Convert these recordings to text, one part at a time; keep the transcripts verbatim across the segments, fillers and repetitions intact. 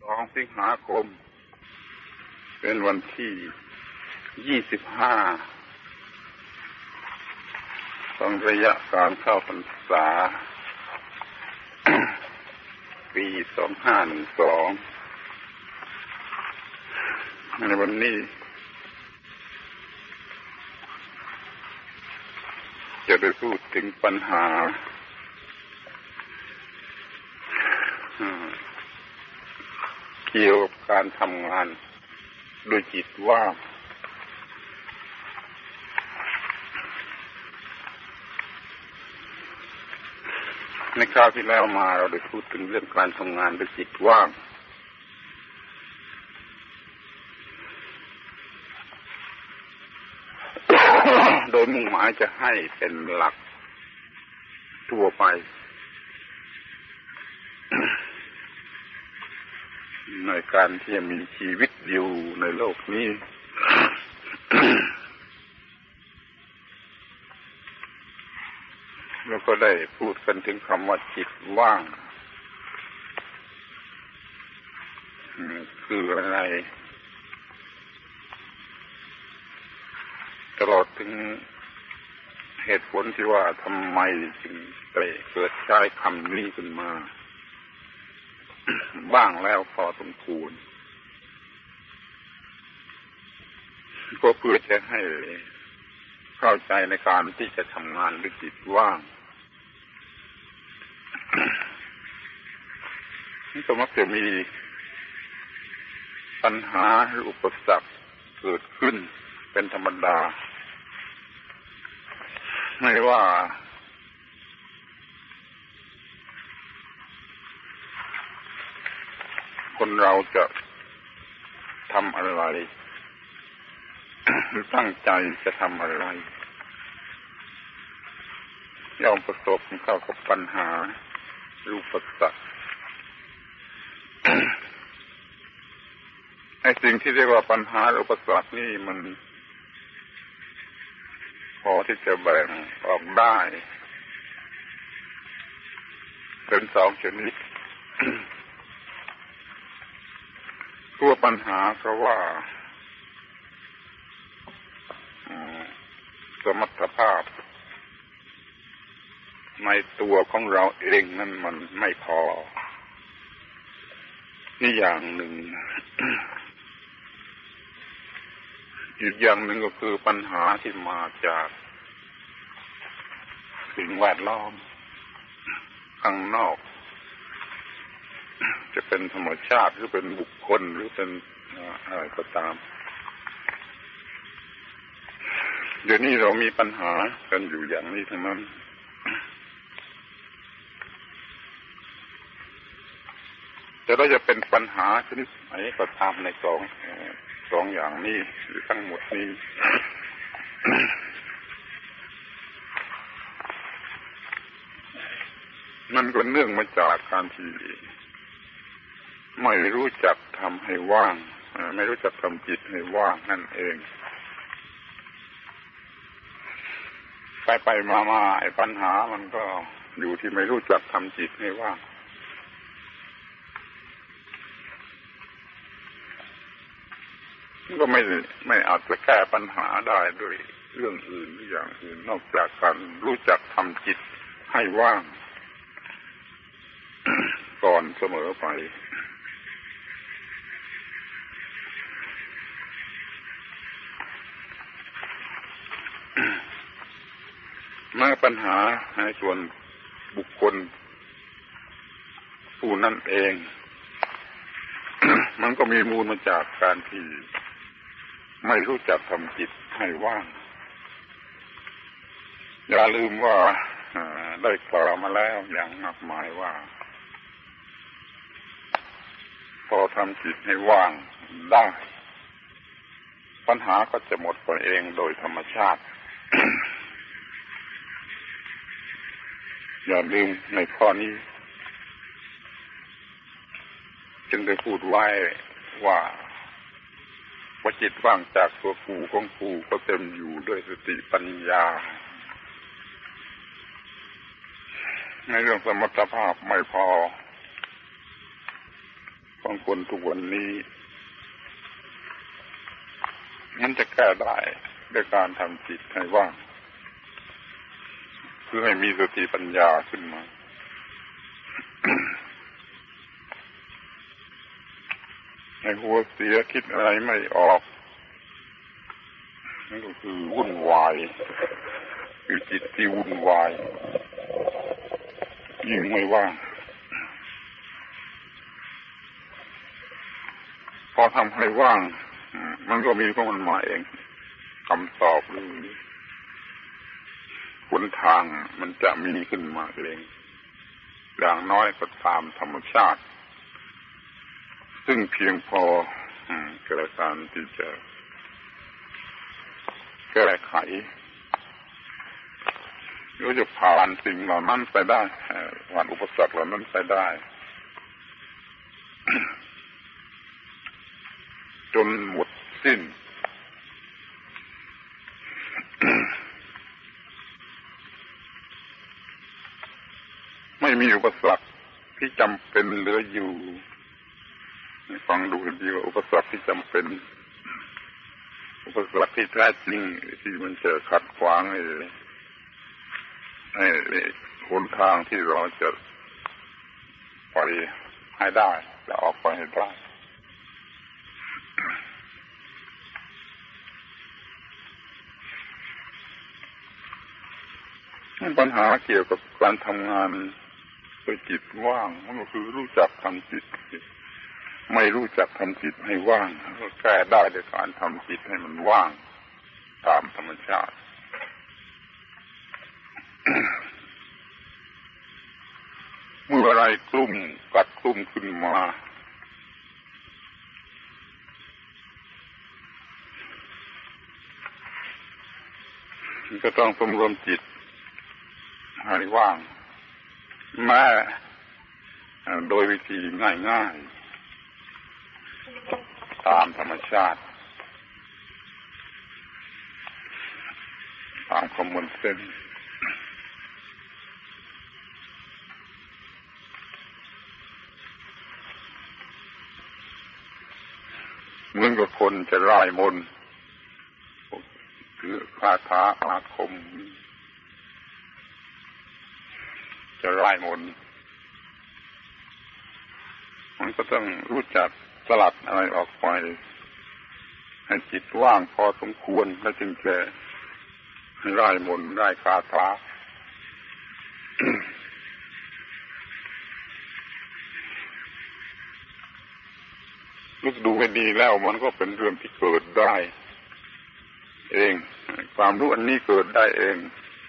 องสิงหาคมเป็นวันที่ยี่สิบห้าของระยะการเข้าพรรษา ปีสองห้าหนึ่งสองในวันนี้จะได้พูดถึงปัญหาเกี่ยวกับการทำงานโดยจิตว่างในคราวที่แล้วมาเราได้พูดถึงเรื่องการทำงานโดยจิตว่างโดยมุ่งหมายจะให้เป็นหลักทั่วไปในการที่จะมีชีวิตอยู่ในโลกนี้ แล้วก็ได้พูดกันถึงคำว่าจิตว่างคืออะไรตลอดถึงเหตุผลที่ว่าทำไมจึงเกิดใช้คำนี้ขึ้นมาบ้างแล้วพอสมควรก็เพื่อจะให้เข้าใจในการที่จะทำงานด้วยจิตว่างนี่ก็มักจะมีปัญหาหรืออุปสรรคเกิดขึ้นเป็นธรรมดาไม่ว่าคนเราจะทำอะไรหรือตั้งใจจะทำอะไรย่อมประสบเข้ากับปัญหารูปสรรค ไอ้สิ่งที่เรียกว่าปัญหารูปสรรคนี่มันพอที่จะแบ่งออกได้เป็นสองชนิด ตัวปัญหาเพราะว่าสมรรถภาพในตัวของเราเองนั้นมันไม่พอนี่อย่างหนึ่ง อีกอย่างหนึ่งก็คือปัญหาที่มาจากสิ่งแวดล้อมข้างนอกจะเป็นธรรมชาติหรือเป็นบุคคลหรือเป็นอะไรก็ตามเดี๋ยวนี้เรามีปัญหากันอยู่อย่างนี้ทั้งนั้นแต่เราจะเป็นปัญหาชนิดไหนก็ตามในสองสองอย่างนี้หรือทั้งหมดนี้ มันก็เนื่องมาจากการที่ไม่รู้จักทำให้ว่างไม่รู้จักทำจิตให้ว่างนั่นเองไปไปมามาไอ้ปัญหามันก็อยู่ที่ไม่รู้จักทำจิตให้ว่างก็ไม่ไม่อาจจะแก้ปัญหาได้ด้วยเรื่องอื่นหรืออย่างอื่นนอกจากการรู้จักทำจิตให้ว่าง ก่อนเสมอไปแม้ปัญหาในส่วนบุคคลผู้นั่นเอง มันก็มีมูลมาจากการที่ไม่รู้จักทำจิตให้ว่างอย่าลืมว่าได้กล่าวมาแล้วอย่างมากมายว่าพอทำจิตให้ว่างได้ปัญหาก็จะหมดไปเองโดยธรรมชาติ อย่าลืมในข้อนี้จึงได้พูดไว้ว่าว่าจิตว่างจากตัวกูของกูก็เต็มอยู่ด้วยสติปัญญาในเรื่องสมรรถภาพไม่พอของคนทุกวันนี้งั้นจะแก้ได้ด้วยการทำจิตให้ว่างเพื่อให้มีสติปัญญาขึ้นมา ให้หัวเสียคิดอะไรไม่ออกนั่นก็คือวุ่นวายคือจิตที่วุ่นวายยิ่งไม่ว่างพอทำให้ว่างมันก็มีของมันมาเองคำตอบหรือหนทางมันจะมีขึ้นมาเองอย่างน้อยก็ตามธรรมชาติซึ่งเพียงพอแก่การที่จะแก้ไขหรือจะผ่านสิ่งเหล่านั้นไปได้ผ่านอุปสรรคเหล่านั้นไปได้จนหมดสิ้น ไม่มีอุปสรรคที่จำเป็นเหลืออยู่ฟังดูดีว่าอุปสรรคที่จำเป็นอุปสรรคที่แท้จริงที่มันจะขัดขวางไอ้ไอ้หนทางที่เราจะไปให้ได้และออกไปให้ได้ปัญหาเกี่ยวกับการทำงานโดยจิตว่างมันก็คือรู้จักทำจิตไม่รู้จักทำจิตให้ว่างก็แก้ได้ด้วยการทำจิตให้มันว่างตามธรรมชาติ เมื่ออะไรกลุ่มกัดกลุ่มขึ้นมาก็ต้องสำรวมจิตให้ว่างแม้โดยวิธีง่ายๆตามธรรมชาติตามคอมมอนเซนส์เหมือนกับคนจะร่ายมนต์คือคาถาอาคมจะร่ายมนต์มันก็ต้องรู้จักสลัดอะไรออกไปให้จิตว่างพอสมควรแล้วจึงจะร่ายมนต์ได้คาถา ลึกดูให้ดีแล้วมันก็เป็นเรื่องที่เกิดได้เองความรู้อันนี้เกิดได้เอง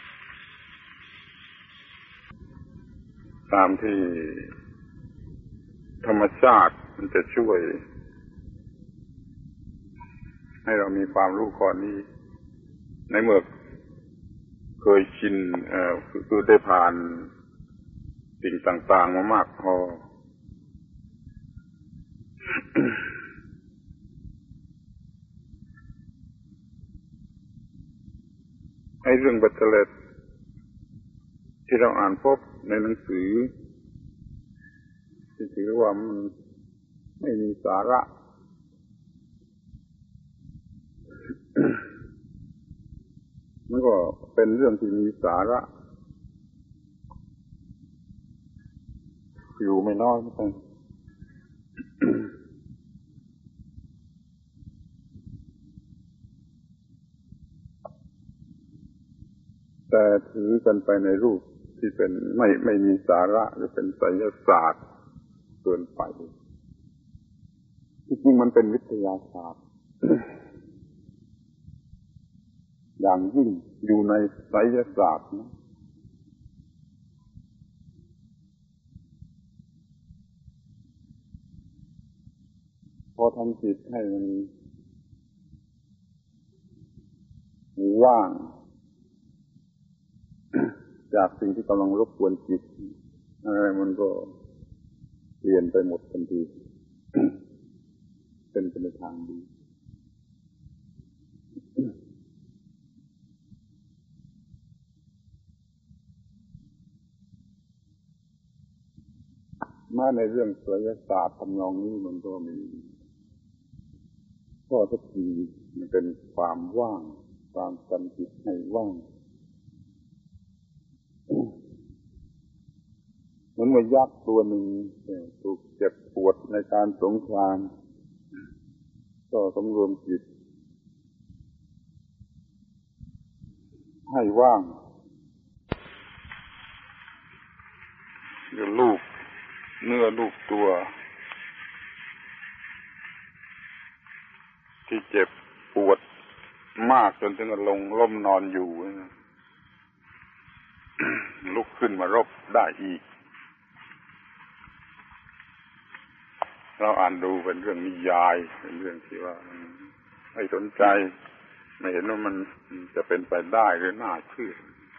ตามที่ธรรมชาติมันจะช่วยให้เรามีความรู้ข้อนี้ในเมื่อเคยชินเอ่อคือได้ผ่านสิ่งต่างๆมามากพอ ให้เรื่องบัตเตอร์ที่เราอ่านพบในหนังสือที่ถือว่ามันไม่มีสาระ มันก็เป็นเรื่องที่มีสาระอยู่ไม่น้อยเหมือนกัน แต่ถือกันไปในรูปที่เป็นไม่ไม่มีสาระหรือเป็นไสยศาสตร์เกินไปจริงๆมันเป็นวิทยาศาสตร์ อย่างยิ่งอยู่ในไสยศาสตร์นะพอทำจิตให้มันว่างจากสิ่งที่กำลังรบกวนจิตอะไรมันก็เปลี่ยนไปหมดทันที เป็นไปในทางดีแม้ในเรื่องไสยศาสตร์ทำนองนี้มันก็มีข้อเท็จจริงมันเป็นความว่างความจำจิตให้ว่างเหมือนว่ายักษ์ตัวหนึ่งถูกเจ็บปวดในการสงครามก็สำรวมจิตให้ว่างเดี๋ยวลูกเนื้อลูกตัวที่เจ็บปวดมากจนถึงกับลงล้มนอนอยู่ลุกขึ้นมารบได้อีกเราอ่านดูเป็นเรื่องนิยายเป็นเรื่องที่ว่าไม่สนใจไม่เห็นว่ามันจะเป็นไปได้หรือน่าเชื่อ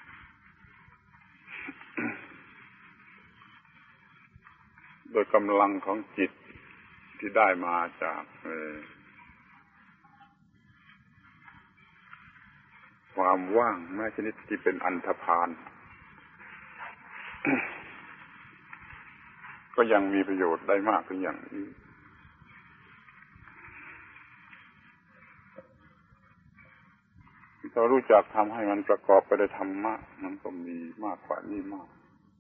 โดยกำลังของจิตที่ได้มาจากความว่างแม้ชนิดที่เป็นอันธพาล ก็ยังมีประโยชน์ได้มากเป็นอย่างนี้ถ้ารู้จักทำให้มันประกอบไปด้วยธรรมะมันก็มีมากกว่านี้มาก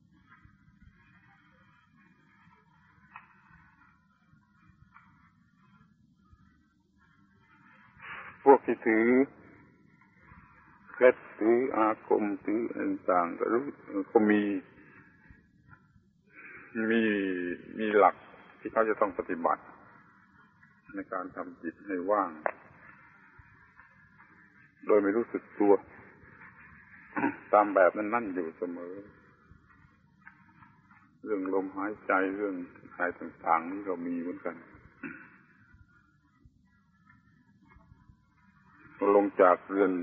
พวกที่ถือเคล็ดถืออาคมถือต่างๆก็รู้ก็มีมีมีหลักที่เขาจะต้องปฏิบัติในการทำจิตให้ว่างโดยไม่รู้สึกตัว ตามแบบนั้นนั่นอยู่เสมอเรื่องลมหายใจเรื่องอะไรต่างๆนี่เรามีเหมือนกันลงจากเรือน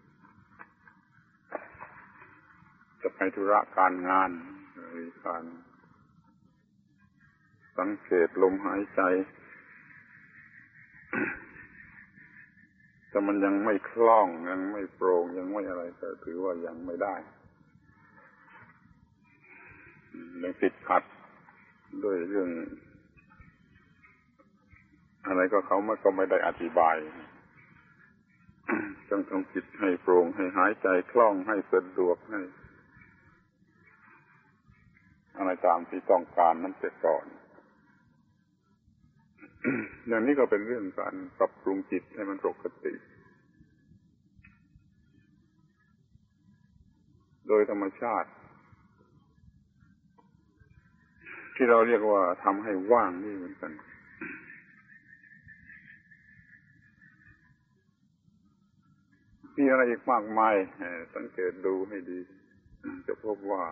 จะไปธุระการงานการสังเกตลมหายใจแต่มันยังไม่คล่องยังไม่โปร่งยังไม่อะไรก็ถือว่ายังไม่ได้ยังติดขัดด้วยเรื่องอะไรก็เขาไม่ก็ไม่ได้อธิบายต้องทำจิตให้โปร่งให้หายใจคล่องให้สะดวกให้อะไรตามที่ต้องการนั้นเสร็จก่อนอย่างนี้ก็เป็นเรื่องการปรับปรุงจิตให้มันปกติโดยธรรมชาติที่เราเรียกว่าทำให้ว่างนี่เหมือนกันมีอะไรอีกมากมายสังเกตดูให้ดีจะพบว่า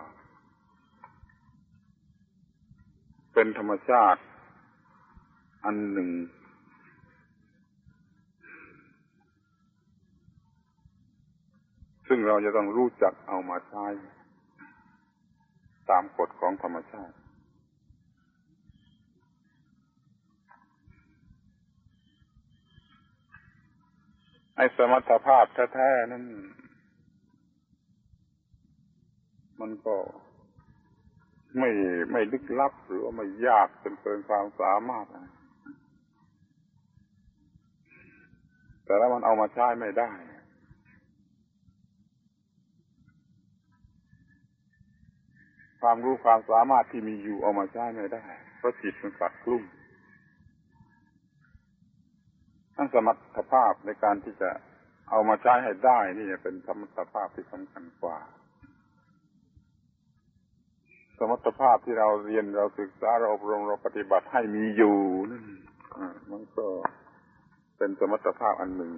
เป็นธรรมชาติอันหนึ่งซึ่งเราจะต้องรู้จักเอามาใช้ตามกฎของธรรมชาติไอ้สมรรถภาพแท้ๆนั้นมันก็ไม่ไม่ลึกลับหรือว่าไม่ยากจนเกินความสามารถแต่แล้วมันเอามาใช้ไม่ได้ความรู้ความสามารถที่มีอยู่เอามาใช้ไม่ได้เพราะจิตมันขัดกลุ้มทั้งสมรรถภาพในการที่จะเอามาใช้ให้ได้นี่เป็นสมรรถภาพที่สำคัญกว่าสมรรถภาพที่เราเรียนเราศึกษาเราอบรมเราปฏิบัติให้มีอยู่นั่นมันก็เป็นสมรรถภาพอันหนึ่ง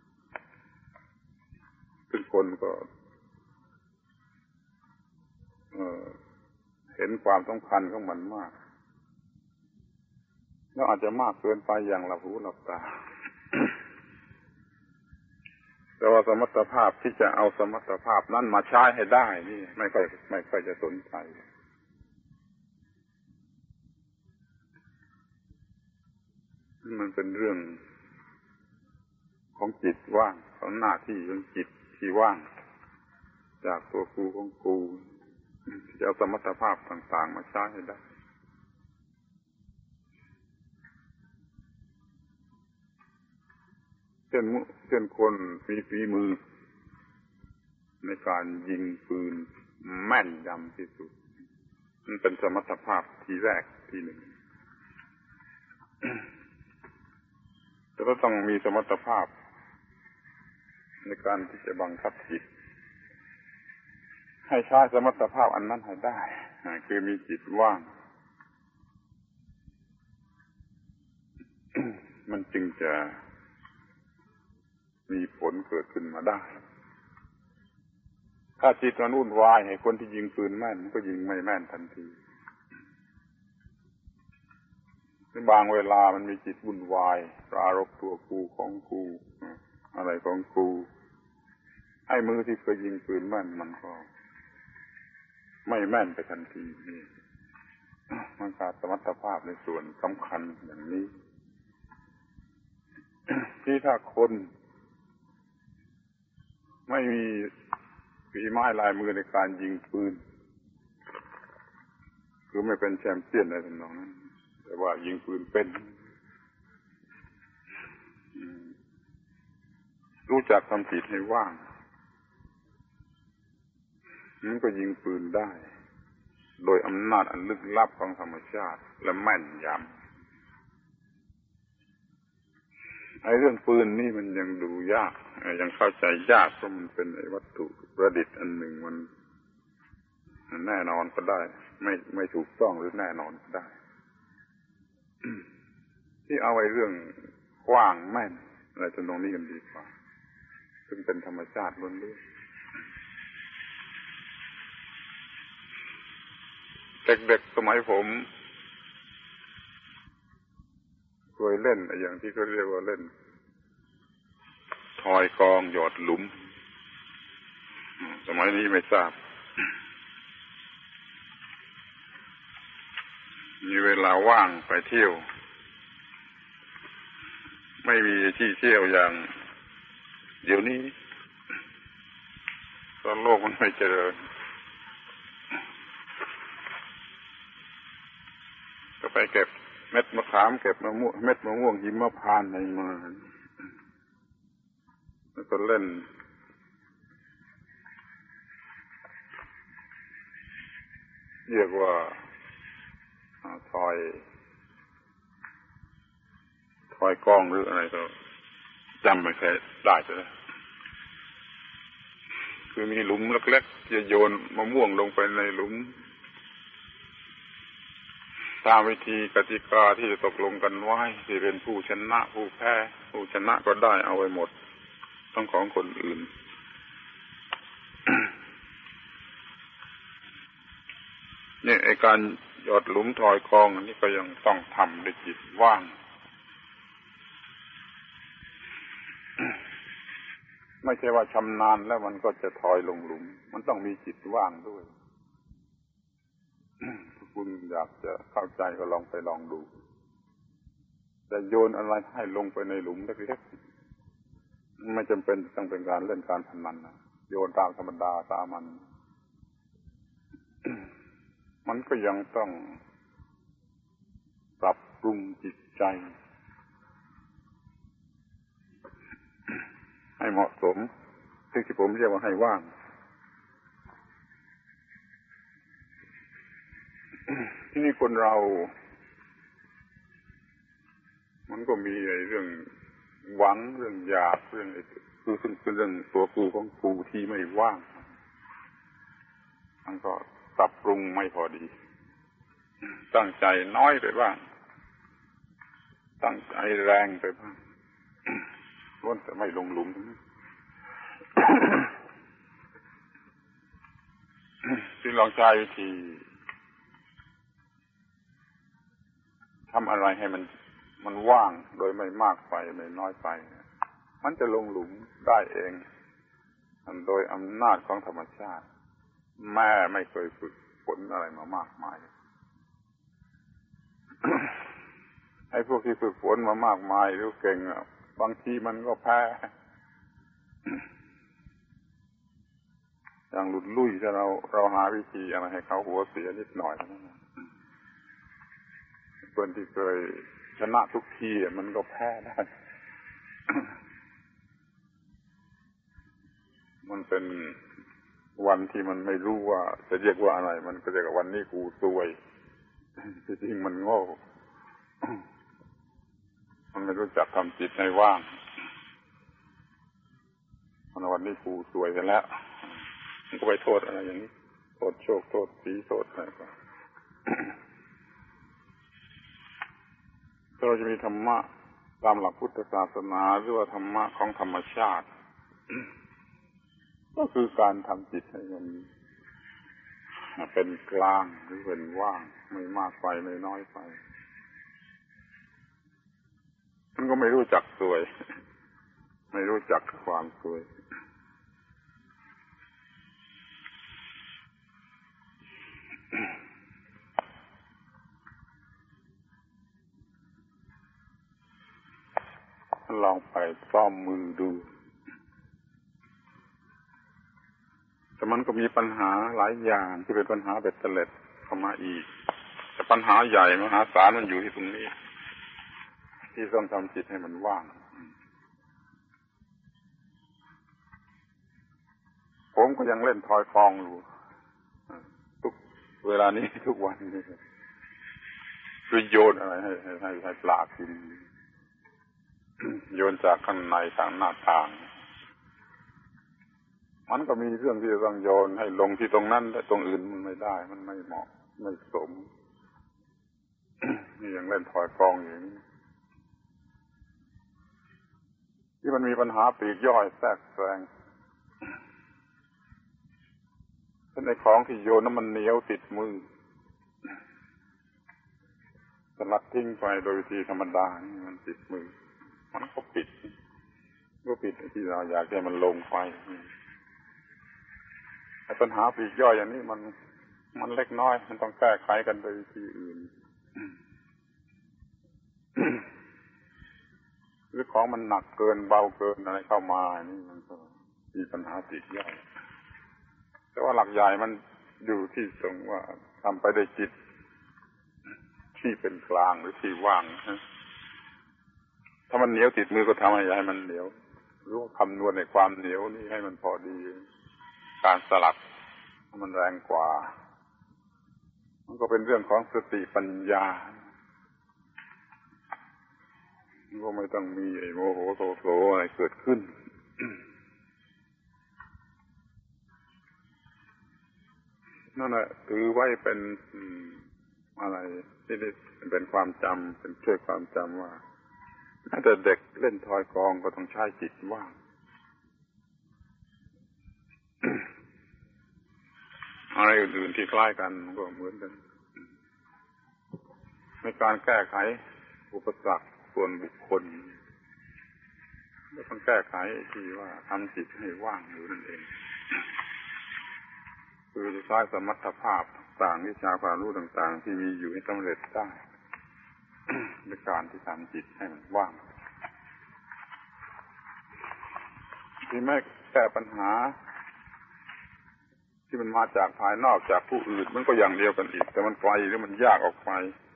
ซึ่งคนก็เอ่อเห็นความสำคัญของมันมากแล้วอาจจะมากเกินไปอย่างหลับหูหลับตา แต่ว่าสมรรถภาพที่จะเอาสมรรถภาพนั้นมาใช้ให้ได้นี่ไม่ค่อยไม่ค่อยจะสนใจมันเป็นเรื่องของจิตว่างของหน้าที่ของจิตที่ว่างจากตัวกูของกูจะเอาสมรรถภาพต่างๆมาใช้ให้ได้เช่นเช่นคนมีฝีมือในการยิงปืนแม่นยำที่สุดมันเป็นสมรรถภาพที่แรกที่หนึ่งแต่ก็ต้องมีสมรรถภาพในการที่จะบังคับจิตให้ใช้สมรรถภาพอันนั้นให้ได้คือมีจิตว่างมันจึงจะมีผลเกิดขึ้นมาได้ถ้าจิตมันวุ่นวายให้คนที่ยิงปืนแม่นมันก็ยิงไม่แม่นทันทีในบางเวลามันมีจิตวุ่นวายปรารภตัวกูของกูอะไรของกูไอ้มือที่เคยยิงปืนแม่นมันก็ไม่แม่นไปทันทีนี่มันขาดสมรรถภาพในส่วนสำคัญอย่างนี้ที่ถ้าคนไม่มีฝีไม้ลายมือในการยิงปืนคือไม่เป็นแชมเปี้ยนอะไรทั้งนั้นแต่ว่ายิงปืนเป็นรู้จักทำจิตให้ว่างมันก็ยิงปืนได้โดยอำนาจอันลึกลับของธรรมชาติและแม่นยำไอ้เรื่องปืนนี่มันยังดูยากยังเข้าใจยากเพราะมันเป็นไอ้วัตถุประดิษฐ์อันหนึ่งมันแน่นอนก็ได้ไม่ไม่ถูกต้องหรือแน่นอนก็ได้ ที่เอาไอ้เรื่องกว้างแม่นอะไรจนตรงนี้กันดีกว่าซึ่งเป็นธรรมชาติล้วนๆเด็กๆสมัยผมเคยเล่นอย่างที่เขาเรียกว่าเล่นทอยกองหยอดหลุมสมัยนี้ไม่ทราบมีเวลาว่างไปเที่ยวไม่มีที่เที่ยวอย่างเดี๋ยวนี้ตอนโลกมันไม่เจริญก็ไปเก็บเม็ดมะขามเก็บมะม่วงเม็ดมะม่วงหิมพานต์ในมือแล้วก็เล่นเรียกว่าทอยทอยกล้องหรืออะไรก็จำไม่ค่อยได้เลยคือมีหลุมเล็กๆจะโยนมะม่วงลงไปในหลุมตามวิธีกติกาที่จะตกลงกันไว้ที่เป็นผู้ชนะผู้แพ้ผู้ชนะก็ได้เอาไว้หมดทั้งของคนอื่น เนี่ยไอ้การหยอดหลุมทอยกองอันนี้ก็ยังต้องทำด้วยจิตว่าง ไม่ใช่ว่าชำนาญแล้วมันก็จะทอยลงหลุมมันต้องมีจิตว่างด้วย ถ้าคุณอยากจะเข้าใจก็ลองไปลองดูจะโยนอะไรให้ลงไปในหลุมเล็กๆไม่จำเป็นต้องเป็นการเล่นการพนันนะโยนตามธรรมดาตามมัน มันก็ยังต้องปรับปรุงจิตใจให้เหมาะสมที่ผมเรียกว่าให้ว่าง ที่นี่คนเรามันก็มีไอ้เรื่องหวังเรื่องอยากเรื่องไอ้คือซึ่งเป็นเรื่องตัวกูของกูที่ไม่ว่างมันก็ปรับปรุงไม่พอดีตั้งใจน้อยไปบ้างตั้งใจแรงไปบ้างล้วนแต่ไม่ลงหลุมที่ลองใช้วิธีทำอะไรให้มันมันว่างโดยไม่มากไปไม่น้อยไปมันจะลงหลุมได้เองโดยอำนาจของธรรมชาติแม่ไม่เคยฝึกฝนอะไรมามากมาย ไอ้พวกที่ฝึกฝนมามากมายหรือเก่งบางทีมันก็แพ้ อย่างหลุดลุ่ยถ้าเราเราหาวิธีอะไรให้เขาหัวเสียนิดหน่อยคนที่เคยชนะทุกทีมันก็แพ้ได้มันเป็นวันที่มันไม่รู้ว่าจะเรียกว่าอะไรมันก็เรียกว่าวันนี้กูซวยจริงๆมันโง่มันไม่รู้จักทำจิตให้ว่างวันนี้กูซวยกันแล้วมันก็ไปโทษอะไรอย่างนี้โทษโชคโทษผีโทษอะไรก็ถ้าเราจะมีธรรมะตามหลักพุทธศาสนาหรือว่าธรรมะของธรรมชาติก็คือการทำจิตให้มันเป็นกลางหรือเป็นว่างไม่มากไปไม่น้อยไปมันก็ไม่รู้จักสวยไม่รู้จักความสวยลองไปซ่อมมือดูแต่มันก็มีปัญหาหลายอย่างที่เป็นปัญหาเบ็ดเตล็ดเข้ามาอีกแต่ปัญหาใหญ่มหาศาลมันอยู่ที่ตรงนี้ที่ต้องทำจิตให้มันว่างผมก็ยังเล่นทอยฟองอยู่ทุกเวลานี้ทุกวันนี้คือโยนอะไรให้ให้ให้ให้ปลากินโยนจากข้างในทางหน้าต่างมันก็มีเรื่องที่จะต้องโยนให้ลงที่ตรงนั้นแต่ตรงอื่นมันไม่ได้มันไม่เหมาะไม่สม นี่ยังเล่นทอยฟองอยู่นี่ที่มันมีปัญหาปลีกย่อยแทรกแซงในของที่โยนนั้นมันเหนียวติดมือสลัดทิ้งไปโดยวิธีธรรมดานี่มันติดมือมันก็ปิดก็ปิดที่เราอยากให้มันลงไปไอ้ปัญหาปลีกย่อยอย่างนี้มันมันเล็กน้อยมันต้องแก้ไขกันโดยวิธีอื่น หรือของมันหนักเกินเบาเกินอะไรเข้ามานี่มันก็มีปัญหาปลีกย่อยแต่ว่าหลักใหญ่มันอยู่ที่ตรงว่าทำไปได้จิตที่เป็นกลางหรือที่ว่างถ้ามันเหนียวติดมือก็ทำให้ให้มันเหนียวรู้คำนวณในความเหนียวนี่ให้มันพอดีการสลัดมันแรงกว่ามันก็เป็นเรื่องของสติปัญญาก็ไม่ต้องมีไอ้โมโหโทโสอะไรเกิดขึ้น นั่นแหละถือไว้เป็นอะไรที่เป็นความจำเป็นช่วยความจำว่าแม้แต่เด็กเล่นทอยกองก็ต้องใช้จิตว่าง อะไรอื่นๆที่คล้ายกันก็เหมือนกันในการแก้ไขอุปสรรคส่วนบุคคลก็ต้องแก้ไขที่ว่าทำจิตให้ว่างอยู่นั่นเองคือจะใช้สมรรถภาพต่างวิชาความรู้ต่างๆที่มีอยู่ให้สำเร็จได้ ในการที่ทำจิตให้มันว่างที่ไม่แก้ปัญหาที่มันมาจากภายนอกจากผู้อื่นมันก็อย่างเดียวกันอีกแต่มันไกลหรือมันยากออกไป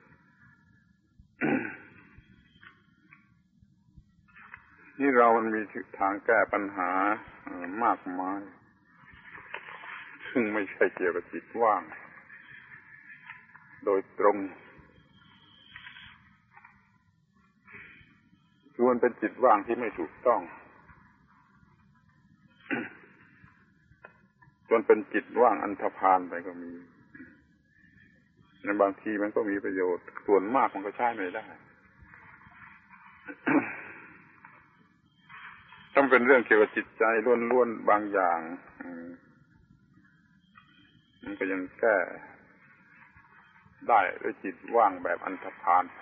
นี่เรามันมีทางแก้ปัญหามากมายซึ่งไม่ใช่เกี่ยวกับจิตว่างโดยตรงคือมันเป็นจิตว่างที่ไม่ถูกต้อง จนเป็นจิตว่างอันธพาลไปก็มีในบางทีมันก็มีประโยชน์ส่วนมากมันก็ใช้ไม่ได้ต้องเป็นเรื่องเกี่ยวกับจิตใจล้วนๆบางอย่างมันก็ยังแก้ได้ด้วยจิตว่างแบบอันธพาล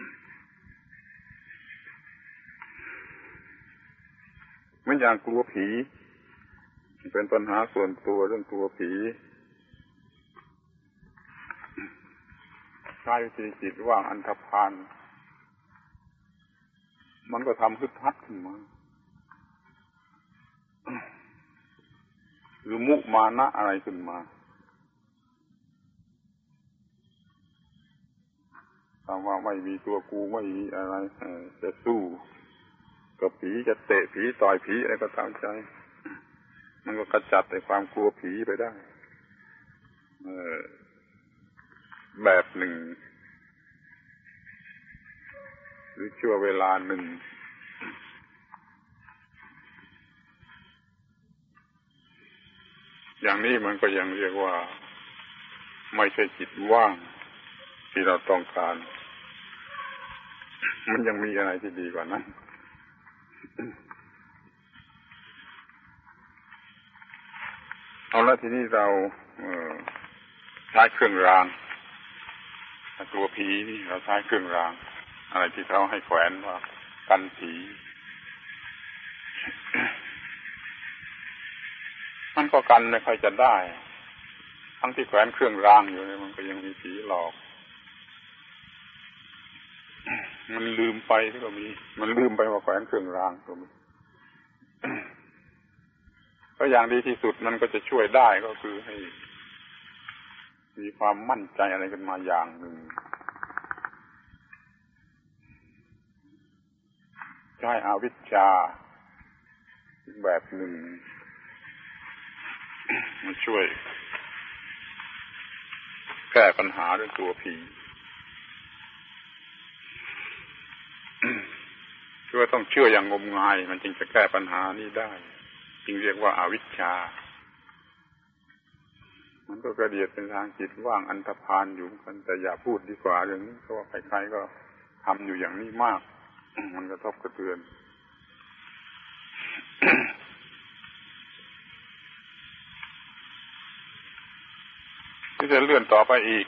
เหมือนอย่างกลัวผีเป็นปัญหาส่วนตัวเรื่องกลัวผีใช้วิธีจิตว่างอันธพาลมันก็ทำฮึดฮัดขึ้นมาหรือมุมานะอะไรขึ้นมาคำว่าไม่มีตัวกูไม่มีอะไรจะสู้กับผีจะเตะผีต่อยผีอะไรก็ตามใจมันก็กระจัดไอ้ความกลัวผีไปได้เออแบบหนึ่งหรือชั่วเวลาหนึ่งอย่างนี้มันก็ยังเรียกว่าไม่ใช่จิตว่างที่เราต้องการมันยังมีอะไรที่ดีกว่านั้นเอาละทีนี้เราเอ่อใช้เครื่องรางตัวผีนี่เราใช้เครื่องรางอะไรที่เขาให้แขวนว่ากันผีมันก็กันไม่ค่อยจะได้ทั้งที่แขวนเครื่องรางอยู่เนี่ยมันก็ยังมีผีหลอกมันลืมไปก็มีมันลืมไปว่าแขวนเครื่องรางก็มีก็อย่างดีที่สุดมันก็จะช่วยได้ก็คือให้มีความมั่นใจอะไรกันมาอย่างหนึ่งใช้อวิชชาอีกแบบหนึ่งมาช่วยแก้ปัญหาเรื่องตัวผีคือต้องเชื่ออย่างงมงายมันจึงจะแก้ปัญหานี้ได้จึงเรียกว่าอวิชชามันก็กระเดียดเป็นทางจิตว่างอันธพาลอยู่กันแต่อย่าพูดดีกว่าเรื่องนี้เพราะว่าใครๆก็ทำอยู่อย่างนี้มากมันกระทบกระเทือนที่จะเลื่อนต่อไปอีก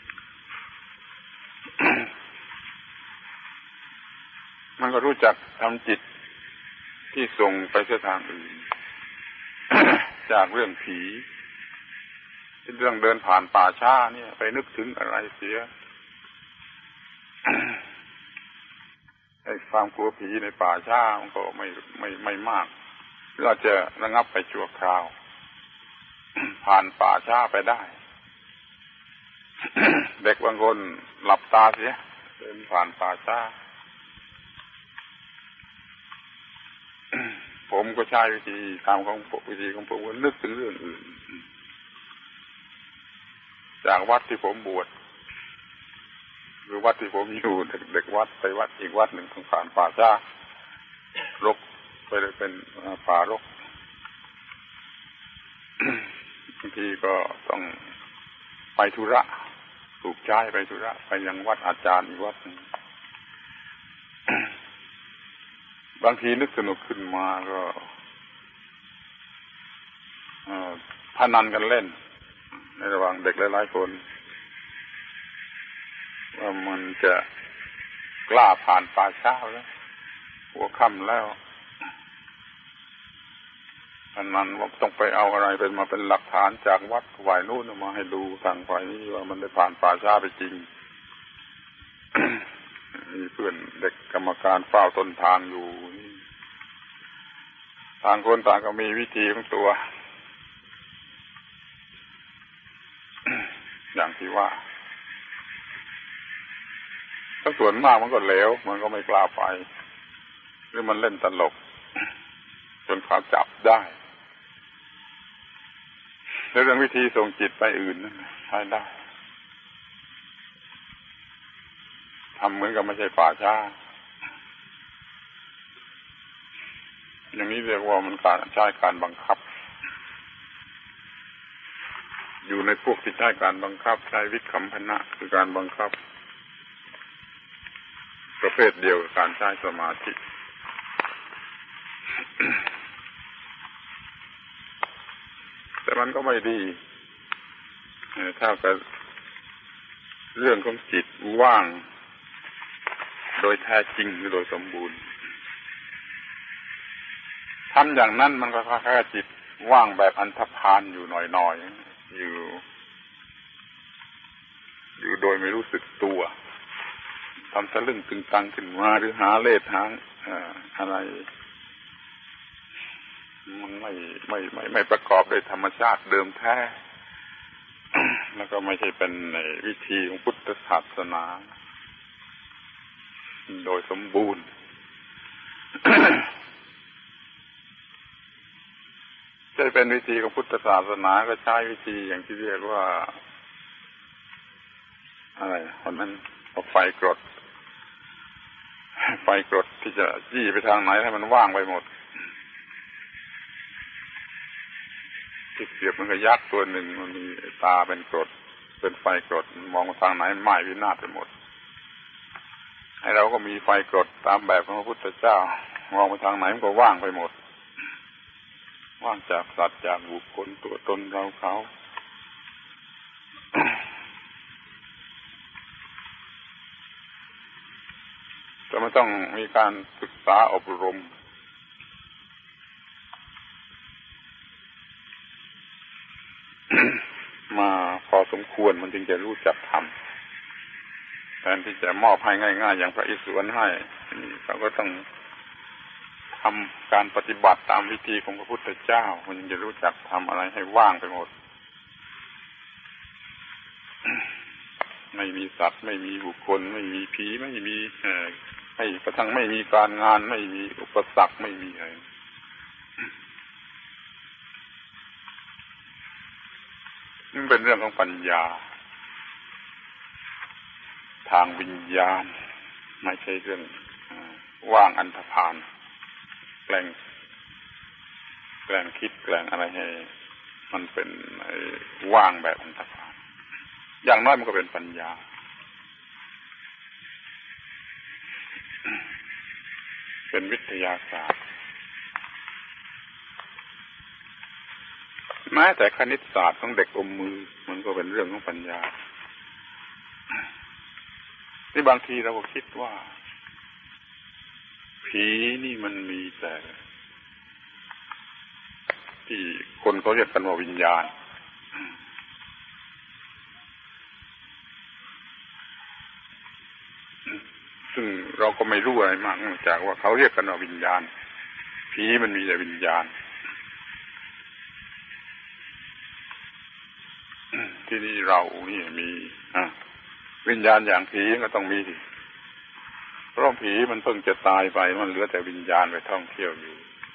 มันก็รู้จักทำจิตที่ส่งไปเส้นทางอื่น จากเรื่องผีเรื่องเดินผ่านป่าช้าเนี่ยไปนึกถึงอะไรเสีย ไอ้ความกลัวผีในป่าช้ามันก็ไม่ไม่ไม่มากหรืออาจจะระงับไปชั่วคราว ผ่านป่าช้าไปได้ เด็กบางคนหลับตาเสียเดินผ่านป่าช้า ผมก็ใช้วิธีตามของวิธีของผมว่านึกถึงเรื่องอื่นจากวัดที่ผมบวชหรือวัดที่ผมอยู่เด็กวัดไปวัดอีกวัดหนึ่งต้องผ่านป่าช้ารกไปเลยเป็นป่ารกบางทีก็ต้องไปธุระถูกใช้ไปธุระไปยังวัดอาจารย์อีกวัดหนึ่งบางทีนึกสนุกขึ้นมาก็พนันกันเล่นในระหว่างเด็กหลายๆคนว่ามันจะกล้าผ่านป่าช้าแล้วหัวค่ำแล้วพนันว่าต้องไปเอาอะไรเป็นมาเป็นหลักฐานจากวัดฝ่ายนู้นมาให้ดูทางฝ่ายนี้ว่ามันได้ผ่านป่าช้าไปจริง มีเพื่อนเด็กกรรมการเฝ้าต้นทางอยู่ต่างคนต่างก็มีวิธีของตัว อย่างที่ว่าถ้าส่วนมากมันก็เหลวมันก็ไม่กล้าไปหรือมันเล่นตลกจนเขาจับได้แล้วเรื่องวิธีส่งจิตไปอื่นใช้ได้ทำเหมือนกับไม่ใช่ป่าช้าอย่างนี้เรียกว่ามันการใช้การบังคับอยู่ในพวกที่ใช้การบังคับใช้วิคัมภนะคือการบังคับประเภทเดียวกับการใช้สมาธิ แต่มันก็ไม่ดีเท่ากับเรื่องของจิตว่างโดยแท้จริงหรือโดยสมบูรณ์ทำอย่างนั้นมันก็แค่จิตว่างแบบอันธพาลอยู่หน่อยๆอยู่อยู่โดยไม่รู้สึกตัวทำทะลึ่งตึงตังขึ้นมาหรือหาเล่ห์ทางอะไรมันไม่ไม่ไม่ไม่ประกอบด้วยธรรมชาติเดิมแท้ แล้วก็ไม่ใช่เป็นวิธีของพุทธศาสนาโดยสมบูรณ์ จะเป็นวิธีของพุทธศาสนาก็ใช้วิธีอย่างที่เรียกว่าอะไรคนนั้นเอาไฟกรดไฟกรดที่จะจี้ไปทางไหนให้มันว่างไปหมดที่เปรียบมันก็ยักษ์ตัวหนึ่งมันมีตาเป็นกรดเป็นไฟกรดมองทางไหนไหม้วินาศไปหมดให้เราก็มีไฟกรดตามแบบของพระพุทธเจ้ามองไปทางไหนมันก็ว่างไปหมดว่างจากสัตว์จากบุคคลตัวตนเราเขาแต่ไม่ต้องมีการศึกษาอบรมมาพอสมควรมันจึงจะรู้จักทำแทนที่จะมอบให้ง่ายๆอย่างพระอิศวรให้เราก็ต้องทำการปฏิบัติตามวิธีของพระพุทธเจ้ามันจะรู้จักทำอะไรให้ว่างไปหมดไม่มีสัตว์ไม่มีบุคคลไม่มีผีไม่มีให้กระทั่งไม่มีการงานไม่มีอุปสรรคไม่มีอะไรนี่เป็นเรื่องของปัญญาทางวิญญาณไม่ใช่เรื่องว่างอันธพาลแกล้งแกล้งคิดแกล้งอะไรให้มันเป็นว่างแบบอันธพาลอย่างน้อยมันก็เป็นปัญญาเป็นวิทยาศาสตร์แม้แต่คณิตศาสตร์ของเด็กอมมือมันก็เป็นเรื่องของปัญญาที่บางทีเราก็คิดว่าผีนี่มันมีแต่ที่คนเขาเรียกกันว่าวิญญาณซึ่งเราก็ไม่รู้อะไรมากนอกจากว่าเขาเรียกกันว่าวิญญาณผีมันมีแต่วิญญาณที่นี่เรานี่มีวิญญาณอย่างผีก็ต้องมีสิเพราะผีมันเพิ่งจะตายไปมันเหลือแต่วิญญาณไปท่องเที่ยวอยู่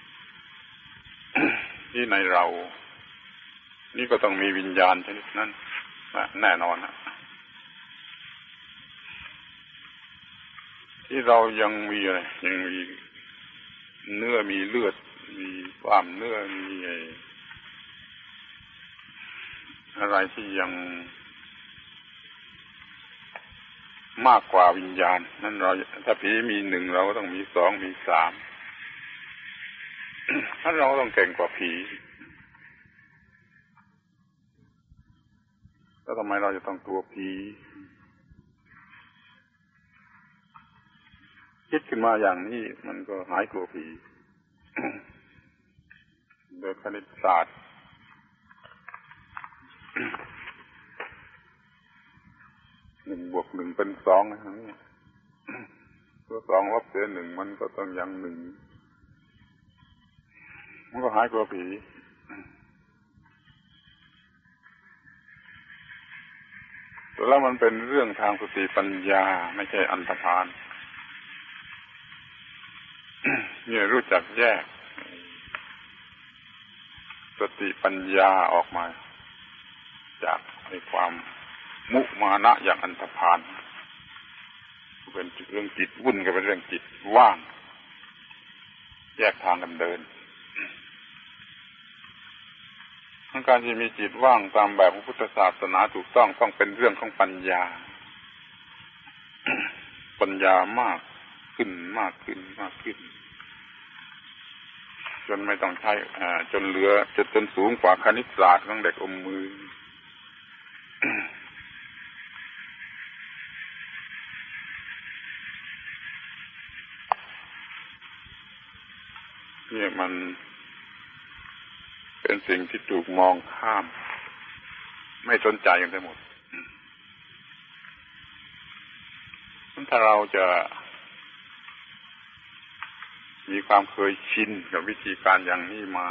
ที่ในเรานี่ก็ต้องมีวิญญาณชนิดนั้นแน่นอนนะที่เรายังมีอะไรยังมีเนื้อมีเลือดมีความเนื้อมีอะไรที่ยังมากกว่าวิญญาณนั่นเราถ้าผีมีหนึ่งเราก็ต้องมีสองมีสาม ถ้าเราต้องเก่งกว่าผีแล้วทำไมเราจะต้องกลัวผีคิดขึ้นมาอย่างนี้มันก็หายกลัวผี โดยคณิตศาสตร์หนึ่งบวกหนึ่งเป็นสองนะนี่ตัวสองลบเศษหนึ่งมันก็ต้องยังหนึ่งมันก็หายกลัวผีแต่แล้วมันเป็นเรื่องทางสติปัญญาไม่ใช่อันธพาลเนี่ยรู้จักแยกสติปัญญาออกมาจากในความมุมานะอย่างอันธพาลเป็นเรื่องจิตวุ่นกับเป็นเรื่องจิตว่างแยกทางกันเดินการที่มีจิตว่างตามแบบของพุทธศาสนาถูกต้องต้องเป็นเรื่องของปัญญา ปัญญามากขึ้นมากขึ้นมากขึ้นจนไม่ต้องใช้จนเหลือจนจนสูงกว่าคณิตศาสตร์ของเด็กอมมือ เนี่ยมันเป็นสิ่งที่ถูกมองข้ามไม่สนใจกันทั้งหมดถ้าเราจะมีความเคยชินกับวิธีการอย่างนี้มา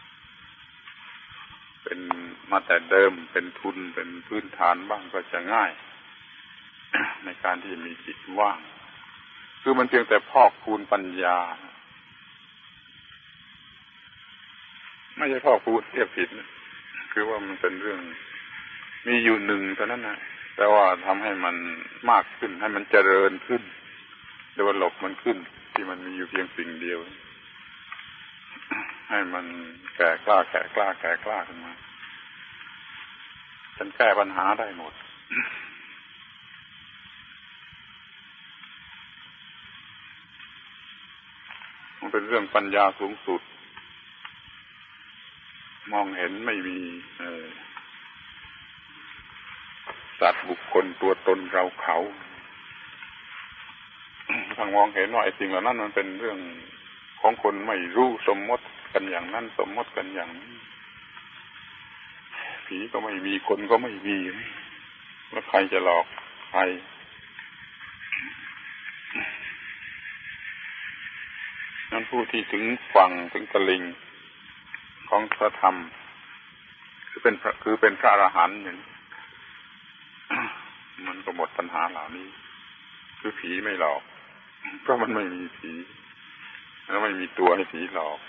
เป็นมาแต่เดิมเป็นทุนเป็นพื้นฐานบ้างก็จะง่าย ในการที่มีจิตว่างคือมันเพียงแต่พอกพูนปัญญาไม่ใช่พ่อพูดเรียกผิดนะคือว่ามันเป็นเรื่องมีอยู่หนึ่งเท่านั้นนะแต่ว่าทำให้มันมากขึ้นให้มันเจริญขึ้นเดเวลลอปมันขึ้นที่มันมีอยู่เพียงสิ่งเดียวให้มันแก่กล้าแก่กล้าแก่กล้าขึ้นมาฉันแก้ปัญหาได้หมดมันเป็นเรื่องปัญญาสูงสุดมองเห็นไม่มีสัตว์บุคคลตัวตนเราเขาทางมองเห็นว่าไอ้สิ่งเหล่านั้นมันเป็นเรื่องของคนไม่รู้สมมติกันอย่างนั้นสมมติกันอย่างนี้ผีก็ไม่มีคนก็ไม่มีแล้วใครจะหลอกใครนั้นผู้ที่ถึงฝั่งถึงตะลิงของพระธรรมคือเป็นคือเป็นพระอรหันต์อย่างมันก็หมดปัญหาเหล่านี้คือผีไม่หลอกเพราะมันไม่มีผีแล้วไม่มีตัวให้ผีหลอก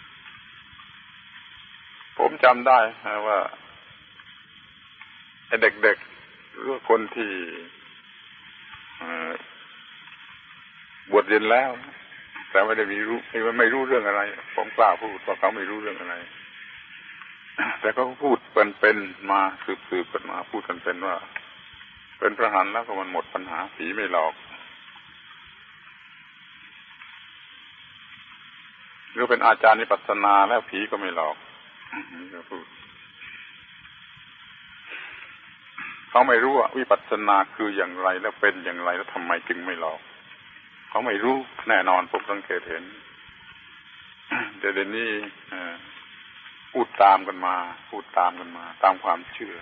ผมจำได้ว่าไอ้เด็กๆหรือคนที่บวชเรียนแล้วแต่ไม่ได้มีรู้ไม่รู้เรื่องอะไรผมกล้าพูดว่าเขาไม่รู้เรื่องอะไรแต่เขาพูดเป็นเป็นมาสืบๆกันมาพูดกันเป็นว่าเป็นพระอรหันต์แล้วก็มันหมดปัญหาผีไม่หลอกหรือเป็นอาจารย์วิปัสสนาแล้วผีก็ไม่หลอกนี่ก็พูดเขาไม่รู้ว่าวิปัสสนาคืออย่างไรแล้วเป็นอย่างไรแล้วทำไมจึงไม่หลอกเขาไม่รู้แน่นอนผมสังเกตเห็นแต่เดี๋ยวนี้พูดตามกันมาพูดตามกันมาตามความเชื่อ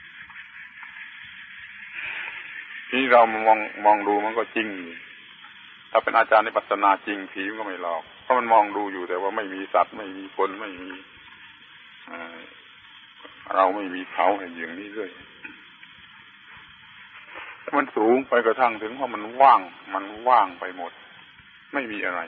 ที่เรามองมองดูมันก็จริงถ้าเป็นอาจารย์ในปัสนาจริงผีมันก็ไม่หลอกเพราะมันมองดูอยู่แต่ว่าไม่มีสัตว์ไม่มีคนไม่มีเราไม่มีเขาอย่างนี้ด้วยมันสูงไปกระทั่งถึงว่ามันว่างมันว่างไปหมดไม่มีอะไร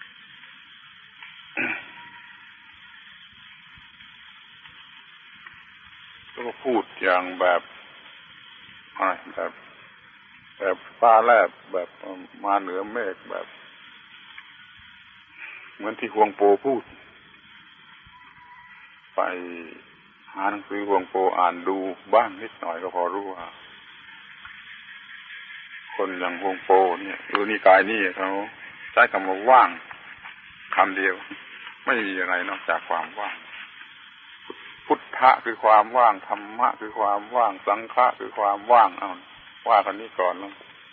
แล้วก็พูดอย่างแบบอะไรแบบแบบฟ้าแลบแบบมาเหนือเมฆแบบเหมือนที่ฮวงโปพูดไปหาหนังสือฮวงโปอ่านดูบ้างนิดหน่อยก็พอรู้ว่าคนอย่างฮวงโปเนี่ยดูนิกายนี่เขาใช้คำว่าว่างคำเดียวไม่มีอะไรนอกจากความว่างพุทธะคือความว่างธรรมะคือความว่างสังฆะคือความว่างเอาว่ากันนี้ก่อนแล้ว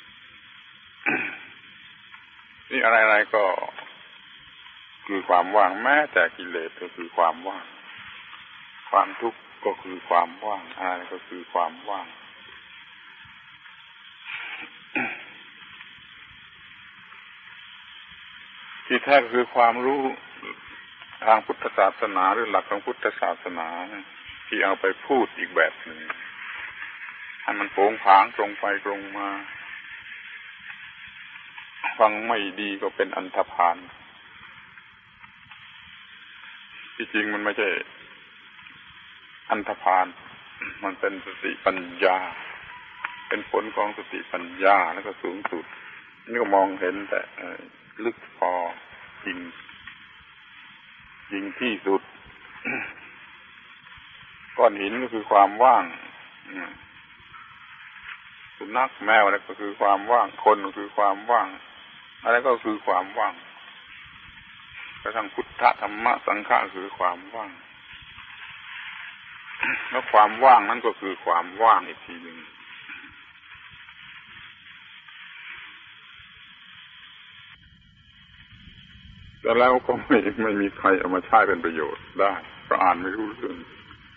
นี่อะไรๆก็คือความว่างแม้แต่กิเลสก็คือความว่างความทุกข์ก็คือความว่างอะไรก็คือความว่างที่แท้ก็คือความรู้ทางพุทธศาสนาหรือหลักของพุทธศาสนาที่เอาไปพูดอีกแบบหนึ่งให้มันโผงผางตรงไปตรงมาฟังไม่ดีก็เป็นอันธพาลที่จริงมันไม่ใช่อันธพาลมันเป็นสติปัญญาเป็นผลของสติปัญญาแล้วก็สูงสุดนี่ก็มองเห็นแต่ลึกพอจริงจริงที่สุด ก้อนหินก็คือความว่างสุนัขแมวอะไรก็คือความว่างคนก็คือความว่างอะไรก็คือความว่างกระทั่งพุทธธรรมะสังฆะคือความว่างแล้วความว่างนั้นก็คือความว่างอีกทีหนึ่งแต่แล้วก็ไม่ไม่มีใครเอามาใช้เป็นประโยชน์ได้เพราะอ่านไม่รู้เรื่อง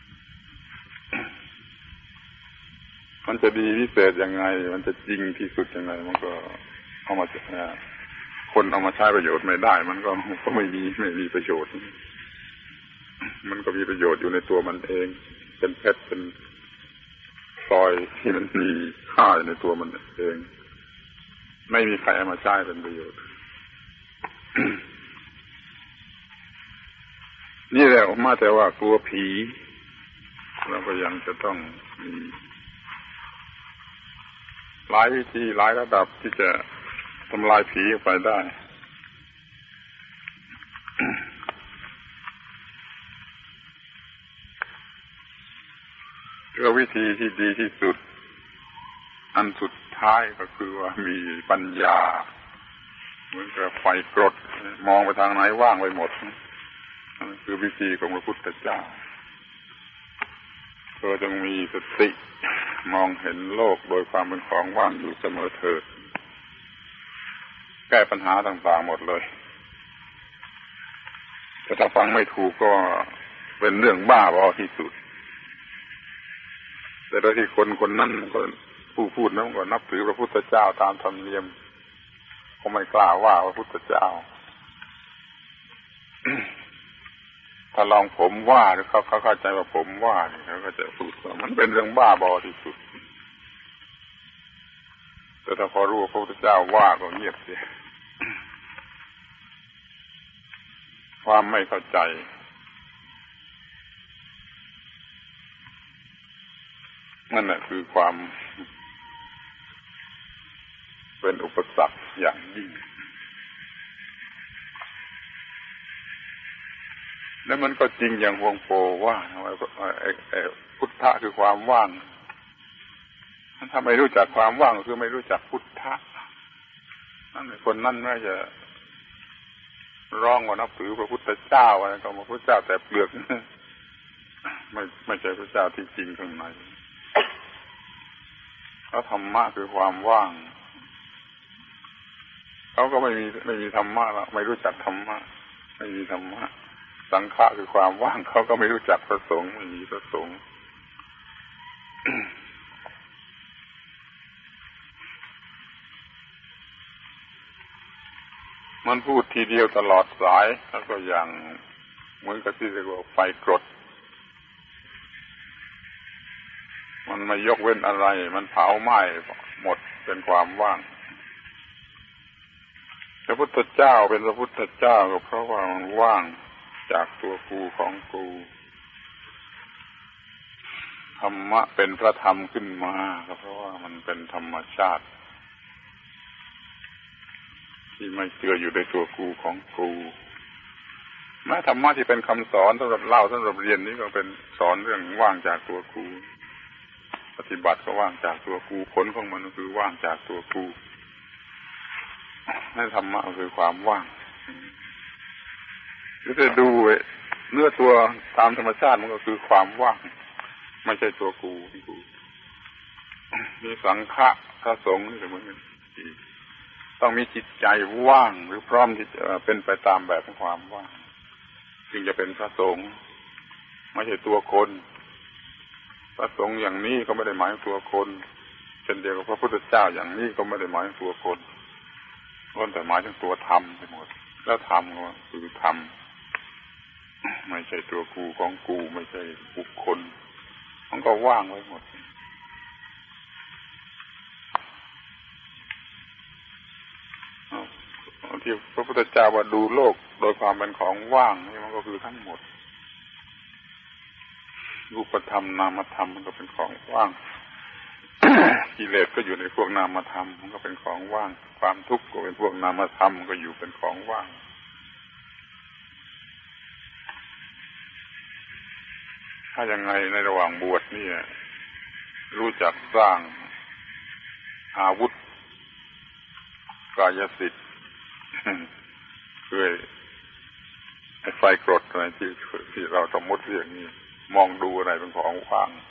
มันจะดีพิเศษยังไงมันจะจริงที่สุดยังไงมันก็เอามาคนเอามาใช้ประโยชน์ไม่ได้มันก็ก็ไม่มีไม่มีประโยชน์มันก็มีประโยชน์อยู่ในตัวมันเองเป็นเพชรเป็นพลอยที่มันมีค่าในตัวมันเองไม่มีใครเอามาใช้เป็นประโยชน์นี่แหละมาแต่ว่ากลัวผีแล้วก็ยังจะต้องมีหลายวิธีหลายระดับที่จะทำลายผีไปได้ก็วิธีที่ดีที่สุดอันสุดท้ายก็คือว่ามีปัญญาเหมือนกับไฟกรดมองไปทางไหนว่างไปหมดนั่นคือวิธีของพระพุทธเจ้าเธอจงมีสติมองเห็นโลกโดยความเป็นของว่างอยู่เสมอเถิดแก้ปัญหาต่างๆหมดเลยแต่ถ้าฟังไม่ถูกก็เป็นเรื่องบ้าบอที่สุดแต่โดยที่คนคนนั้นก็ผู้พูดนั้นก็นับถือพระพุทธเจ้าตามธรรมเนียมก็ไม่กล้าว่าพระพุทธเจ้า ถ้าลองผมว่าหรือเขาเขาเข้าใจว่าผมว่าเนี่ยเขาก็จะพูดว่ามันเป็นเรื่องบ้าบอที่สุดแต่ถ้าพอรู้ว่าพระพุทธเจ้าว่าก็เงียบเสีย ความไม่เข้าใจนั่นแหละคือความเป็นอุปสรรคอย่างยิ่งแล้วมันก็จริงอย่างฮวงโปว่าพุทธะคือความว่างถ้าไม่รู้จักความว่างก็คือไม่รู้จักพุทธะนั่นคนนั่นน่าจะร้องว่านับถือพระพุทธเจ้าอะไรก็พระพุทธเจ้าแต่เปลือกไม่ไม่ใช่พระเจ้าที่จริงข้างในแล้วธรรมะคือความว่างเขาก็ไม่มีไม่มีธรรมะแล้วไม่รู้จักธรรมะไม่มีธรรมะสังฆะคือความว่างเขาก็ไม่รู้จักพระสงฆ์ไม่มีพระสงฆ์ มันพูดทีเดียวตลอดสายแล้วก็อย่างเหมือนกับที่เรียกว่าไฟกรดมันไม่ยกเว้นอะไรมันเผาไหม้หมดเป็นความว่างพระพุทธเจ้าเป็นพระพุทธเจ้าก็เพราะว่ามันว่างจากตัวกูของกูธรรมะเป็นพระธรรมขึ้นมาก็เพราะว่ามันเป็นธรรมชาติที่ไม่เชื่ออยู่ในตัวกูของกูแม้ธรรมะที่เป็นคำสอนสำหรับเล่าสำหรับเรียนนี้ก็เป็นสอนเรื่องว่างจากตัวกูปฏิบัติก็ว่างจากตัวกูผลของมันก็คือว่างจากตัวกูนั่นธรรมะก็คือความว่างหรือจะดูเนื้อตัวตามธรรมชาติมันก็คือความว่างไม่ใช่ตัวกูกูมีสังฆะพระสงฆ์นี่เหมือนกันต้องมีจิตใจว่างหรือพร้อมที่จะเป็นไปตามแบบของความว่างจึงจะเป็นพระสงฆ์ไม่ใช่ตัวคนพระสงฆ์อย่างนี้ก็ไม่ได้หมายถึงตัวคนเช่นเดียวกับพระพุทธเจ้าอย่างนี้ก็ไม่ได้หมายถึงตัวคนล้วนแต่หมายถึงตัวธรรมไปหมดแล้วธรรมก็คือธรรมไม่ใช่ตัวกูของกูไม่ใช่บุคคลมันก็ว่างไว้หมดที่พระพุทธเจ้าว่าดูโลกโดยความเป็นของว่างนี่มันก็คือทั้งหมดรูปธรรมนามธรรมมันก็เป็นของว่าง กิเลสก็อยู่ในพวกนามธรรมมันก็เป็นของว่างความทุกข์ก็เป็นพวกนามธรรมมันก็อยู่เป็นของว่างถ้ายังไงในระหว่างบวชนี่รู้จักสร้างอาวุธกายสิทธิ์คือไอ้ไฟกรดอะไรที่ที่เราสมมติเรียกนี่มองดูอะไรเป็นของว่าง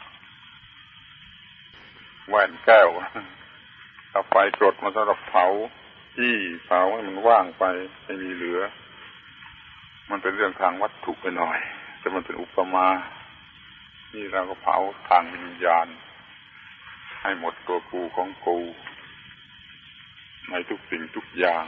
แหวนแก้วถ้าไฟกรดมันสำหรับเผาที่เผาให้มันว่างไปไม่มีเหลือมันเป็นเรื่องทางวัตถุไปหน่อยแต่มันเป็นอุปมานี่เราก็เผาทางวิญญาณให้หมดตัวกูของกูในทุกสิ่งทุกอย่าง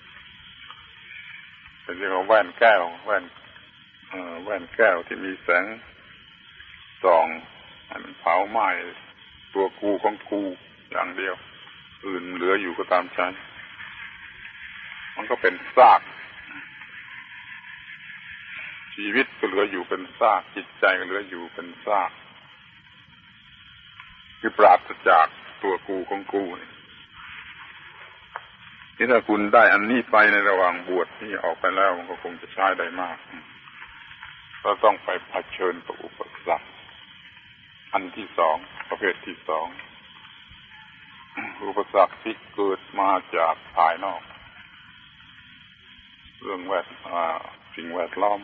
เป็นเรียกว่าแว่นแก้วแว่นเอ่อแว่นแก้วที่มีแสงส่องให้มันเผาไหม้ตัวกูของกูอย่างเดียวอื่นเหลืออยู่ก็ตามใจมันก็เป็นซากชีวิตก็เหลืออยู่เป็นซากจิตใจก็เหลืออยู่เป็นซากคือปราศจากตัวกูของกูนี่ถ้าคุณได้อันนี้ไปในระหว่างบวชนี่ออกไปแล้วมันก็คงจะใช้ได้มากก็ต้องไปเผชิญกับอุปสรรคอันที่สองประเภทที่สองอุปสรรคที่เกิดมาจากภายนอกเรื่องแวดสิ่งแวดล้อม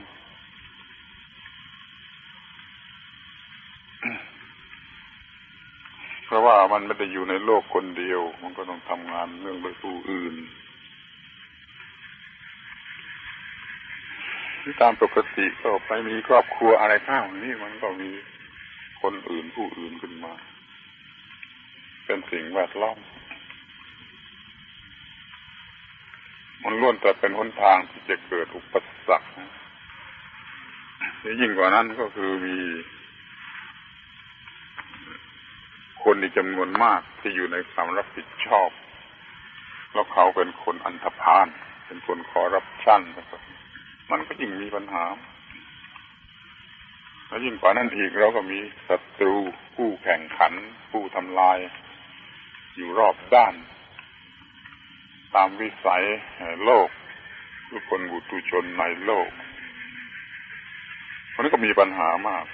เพราะว่ามันไม่ได้อยู่ในโลกคนเดียวมันก็ต้องทำงานเรื่องโดยผู้อื่นที่ตามปกติก็ไปมีครอบครัวอะไรข้างนี้มันก็มีคนอื่นผู้อื่นขึ้นมาเป็นสิ่งแวดล้อมมันล้วนแต่เป็นหนทางที่จะเกิดอุปสรรคยิ่งกว่านั้นก็คือมีคนอีกจำนวนมากที่อยู่ในความรับผิดชอบแล้วเขาเป็นคนอันธพาลเป็นคนคอร์รัปชันมันก็ยิ่งมีปัญหาแล้วยิ่งกว่านั้นอีกเราก็มีศัตรูผู้แข่งขันผู้ทำลายอยู่รอบด้านตามวิสัยโลกทุกคนบุตุชนในโลกมันก็มีปัญหามาก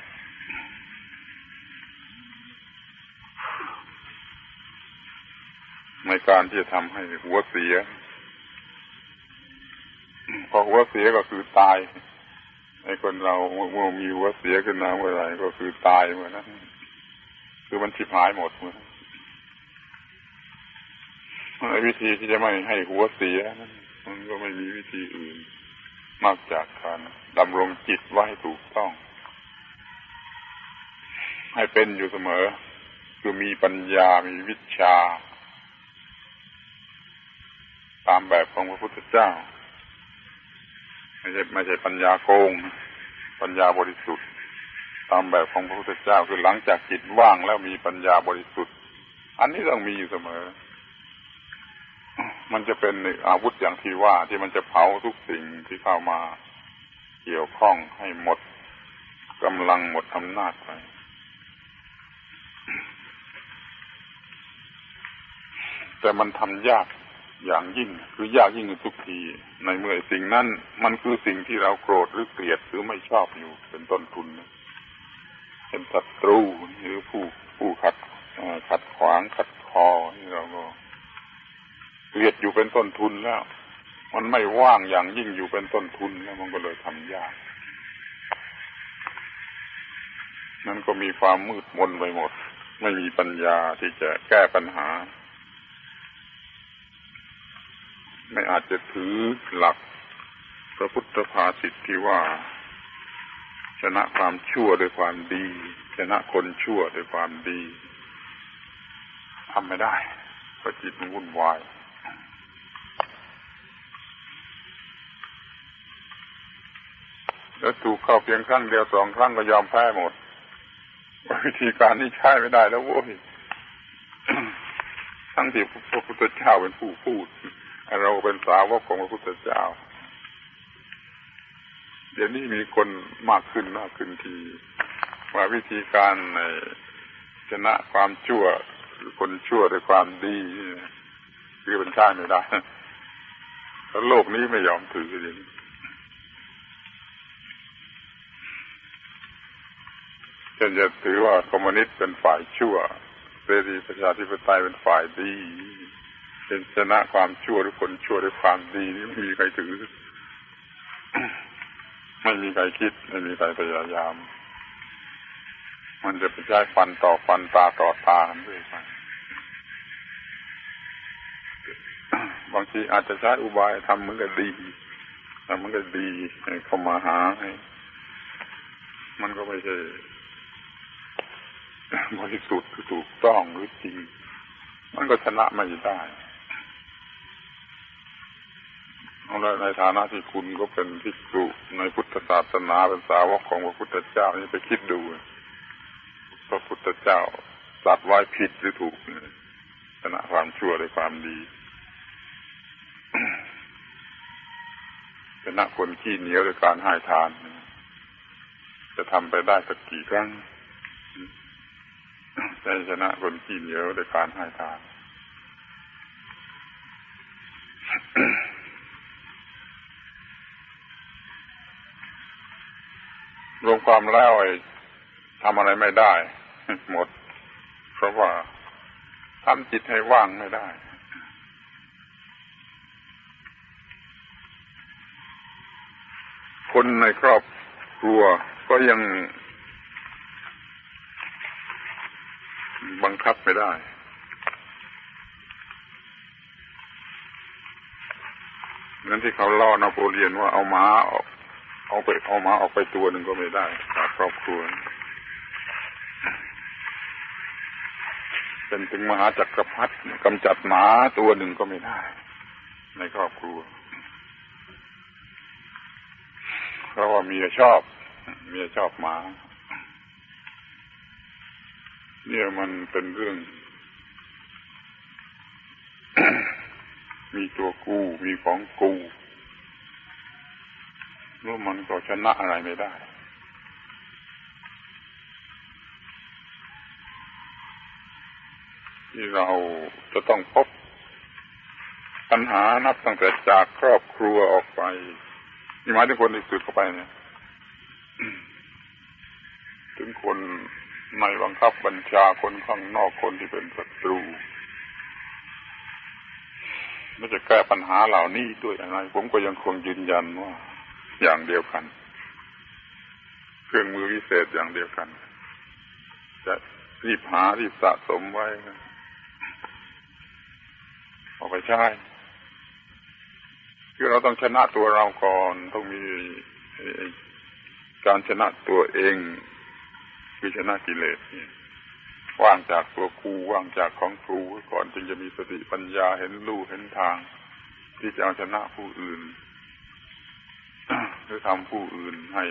ในการที่จะทำให้หัวเสียพอหัวเสียก็คือตายไอ้คนเราเมื่อมีหัวเสียขึ้นมาเมื่อไหร่ก็คือตายเมื่อนั้นคือมันชิบหายหมดเมื่อไอ้วิธีที่จะไม่ให้หัวเสียนั้นมันก็ไม่มีวิธีอื่นนอกจากการดำรงจิตไว้ถูกต้องให้เป็นอยู่เสมอคือมีปัญญามีวิชาตามแบบของพระพุทธเจ้าไม่ใช่ไม่ใช่ปัญญาโกงปัญญาบริสุทธิ์ตามแบบของพระพุทธเจ้าคือหลังจากจิตว่างแล้วมีปัญญาบริสุทธิ์อันนี้ต้องมีอยู่เสมอมันจะเป็นอาวุธอย่างที่ว่าที่มันจะเผาทุกสิ่งที่เข้ามาเกี่ยวข้องให้หมดกำลังหมดอำนาจไปแต่มันทำยากอย่างยิ่งคือยากยิ่งทุกทีในเมื่อสิ่งนั้นมันคือสิ่งที่เราโกรธหรือเกลียดหรือไม่ชอบอยู่เป็นต้นทุนเป็นศัตรูหรือผู้ผู้ขัดขัดขวางขัดคอที่เราก็เกลียดอยู่เป็นต้นทุนแล้วมันไม่ว่างอย่างยิ่งอยู่เป็นต้นทุนแล้วมันก็เลยทำยากนั่นก็มีความมืดมนไปหมดไม่มีปัญญาที่จะแก้ปัญหาไม่อาจจะถือหลักพระพุทธภาษิตที่ว่าชนะความชั่วด้วยความดีชนะคนชั่วด้วยความดีทำไม่ได้เพราะจิตมันวุ่นวายแล้วถูกเข้าเพียงครั้งเดียวสองครั้งก็ยอมแพ้หมดวิธีการนี้ใช้ไม่ได้แล้วโว้ยทั้งที่พระพุทธเจ้าเป็นผู้พูดเราเป็นสาวกของพระพุทธเจ้าเดี๋ยวนี้มีคนมากขึ้นมากขึ้นทีว่าวิธีการในชนะความชั่วหรือคนชั่วด้วยความดีคือเป็นใช่ไม่ได้แล้วโลกนี้ไม่ยอมถืออย่างนี้เช่นจะถือว่าคอมมิวนิสต์เป็นฝ่ายชั่วเสรีประชาธิปไตยเป็นฝ่ายดีเป็นชนะความชั่วหรือคนชั่วด้วยความดีนี่ไม่มีใครถือไม่มีใครคิดไม่มีใครพยายามมันจะไปใช้ฟันต่อฟันตาต่อตากันด้วยไปบางทีอาจจะใช้อุบายทำเหมือนกับดีทำเหมือนกับดีให้เข้ามาหาให้มันก็ไม่ใช่บริสุทธิ์ถูกต้องหรือจริงมันก็ชนะไม่ได้ในฐานะที่คุณก็เป็นภิกษุในพุทธศาสนาเป็นสาวกของพระพุทธเจ้านี่ไปคิดดูพระพุทธเจ้าตรัสไว้ผิดหรือถูกชนะความชั่วด้วยความดีชนะคนขี้เหนียวด้วยการให้ทานจะทำไปได้สักกี่ครั้งใจชนะคนขี้เหนียวด้วยการให้ทานรวมความแล้วไอ้ทำอะไรไม่ได้หมดเพราะว่าทำจิตให้ว่างไม่ได้คนในครอบครัวก็ยังบังคับไม่ได้นั่นที่เขาล่อนโปเลียนว่าเอาม้าออกเอาไปเอาม้าออกไปตัวหนึ่งก็ไม่ได้จากครอบครัวเป็นถึงมหาจักรพรรดิกำจัดหมาตัวหนึ่งก็ไม่ได้ในครอบครัวเพราะว่าเมียชอบเมียชอบหมาเนี่ยมันเป็นเรื่อง มีตัวกูมีของกูแล้วมันก็ชนะอะไรไม่ได้ที่เราจะต้องพบปัญหานับตั้งแต่จากครอบครัวออกไปนี่หมายถึงคนที่สุดเข้าไปเนี่ย ถึงคนในบังคับบัญชาคนข้างนอกคนที่เป็นศัตรูมันจะแก้ปัญหาเหล่านี้ด้วยอะไรผมก็ยังคงยืนยันว่าอย่างเดียวกันเครื่องมือวิเศษอย่างเดียวกันจะรีบหารีบสะสมไว้เอาไปใช้คือเราต้องชนะตัวเราก่อนต้องมีการชนะตัวเองคือชนะกิเลสนี่ว่างจากตัวกูว่างจากของกูก่อนจึงจะมีสติปัญญาเห็นลู่เห็นทางที่จะเอาชนะผู้อื่น หรือทำผู้อื่นให้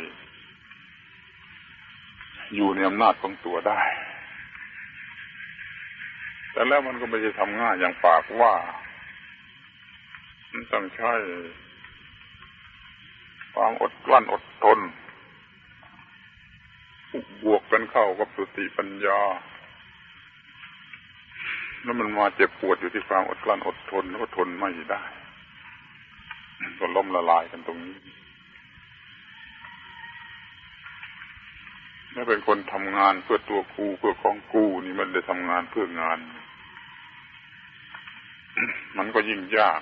อยู่ในอำนาจของตัวได้แต่แล้วมันก็ไม่ใช่ทำง่ายอย่างปากว่ามันต้องใช้ความอดกลั้นอดทนบวกกันเข้ากับสติปัญญาแล้วมันมาเจ็บปวดอยู่ที่ความอดกลั้นอดทนแล้วก็ทนไม่ได้ก็ล้มละลายกันตรงนี้ถ้าเป็นคนทำงานเพื่อตัวกูเพื่อของกูนี่มันได้ทำงานเพื่องาน มันก็ยิ่งยาก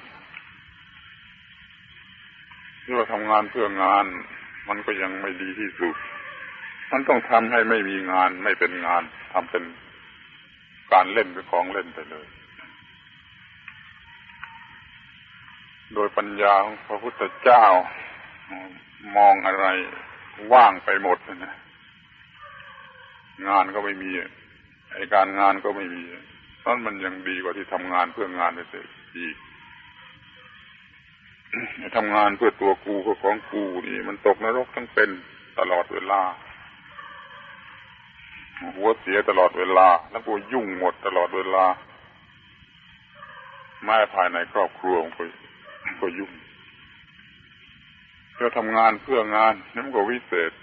ที่ว่าทำงานเพื่องานมันก็ยังไม่ดีที่สุดมันต้องทำให้ไม่มีงานไม่เป็นงานทำเป็นการเล่นเป็นของเล่นไปเลยโดยปัญญาของพระพุทธเจ้ามองอะไรว่างไปหมดนะงานก็ไม่มีไอ้การงานก็ไม่มีนั่นมันยังดีกว่าที่ทำงานเพื่องานไปเสียอีกทำงานเพื่อตัวกูเพื่อของกูนี่มันตกนรกทั้งเป็นตลอดเวลาหัวเสียตลอดเวลาแล้วก็ยุ่งหมดตลอดเวลาแม้ภายในครอบครัวก็ก็ยุ่งจะทำงานเพื่องานนั่นก็วิเศษ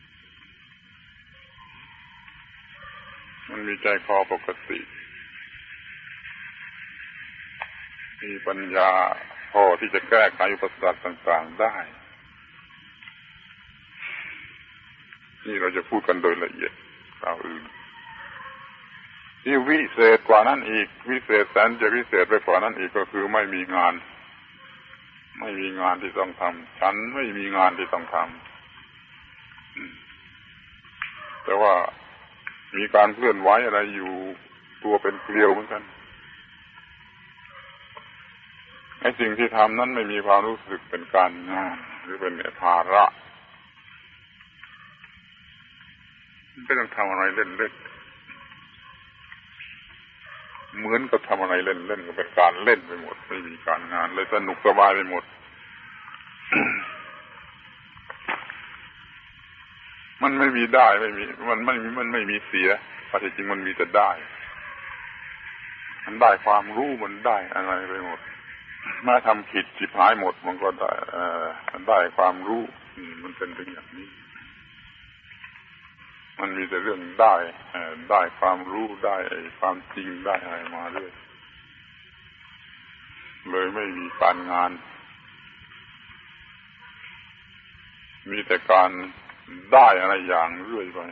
มันมีใจคอปกติมีปัญญาพอที่จะแก้ไขอุปสรรคต่างๆได้นี่เราจะพูดกันโดยละเอียดคราวอื่นที่วิเศษกว่านั้นอีกวิเศษแสนจะวิเศษไปกว่านั้นอีกก็คือไม่มีงานไม่มีงานที่ต้องทำฉันไม่มีงานที่ต้องทำแต่ว่ามีการเคลื่อนไหวอะไรอยู่ตัวเป็นเกลียวเหมือนกันไอ้สิ่งที่ทำนั้นไม่มีความรู้สึกเป็นการงานหรือเป็นภาระไม่ต้องทำอะไรเล่นๆเหมือนกับทำอะไรเล่นๆก็เป็นการเล่นไปหมดไม่มีการงานเลยสนุกสบายไปหมด มันไม่มีได้ไม่มีมันไม่มีมันไม่มีเสียเพราะจริงมันมีแต่ได้มันได้ความรู้มันได้อะไรไปหมดมาทำผิดผิดหายหมดมันก็ได้เอ่อมันได้ความรู้มันเป็นถึงอย่างนี้มันมีแต่เรื่องได้ได้ความรู้ได้ความจริงได้อะไรมาเรื่อยเลยไม่มีการงานมีแต่การได้อะไรอย่างเรื่อยไป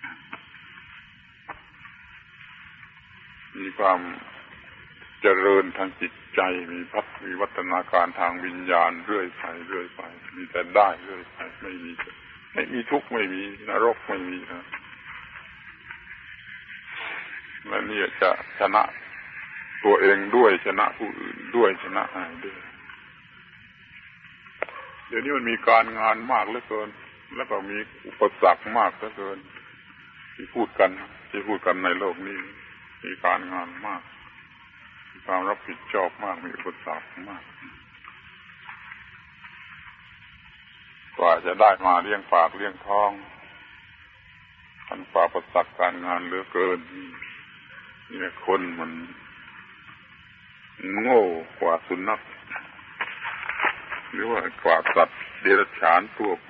มีความเจริญทางจิตใจมีพัฒวิวัฒนาการทางวิญญาณเรื่อยไปเรื่อยไปมีแต่ได้เรื่อยไปไม่มีไม่มีทุกข์ไม่มีนรกไม่มีนะและนี่จะชนะตัวเองด้วยชนะผู้อื่นด้วยชนะอะไรด้วยเดี๋ยวนี้มันมีการงานมากเหลือเกินแล้วก็มีอุปสรรคมากเหลือเกินที่พูดกันที่พูดกันในโลกนี้มีการงานมากมีความรับผิดชอบมากมีอุปสรรคมากกว่าจะได้มาเลี้ยงปากเลี้ยงท้องมันฝ่าอุปสรรคการงานเหลือเกินนี่คนมันโง่กว่าสุนัขหรือว่ากว่าสัตว์เดรัจฉานทั่วไป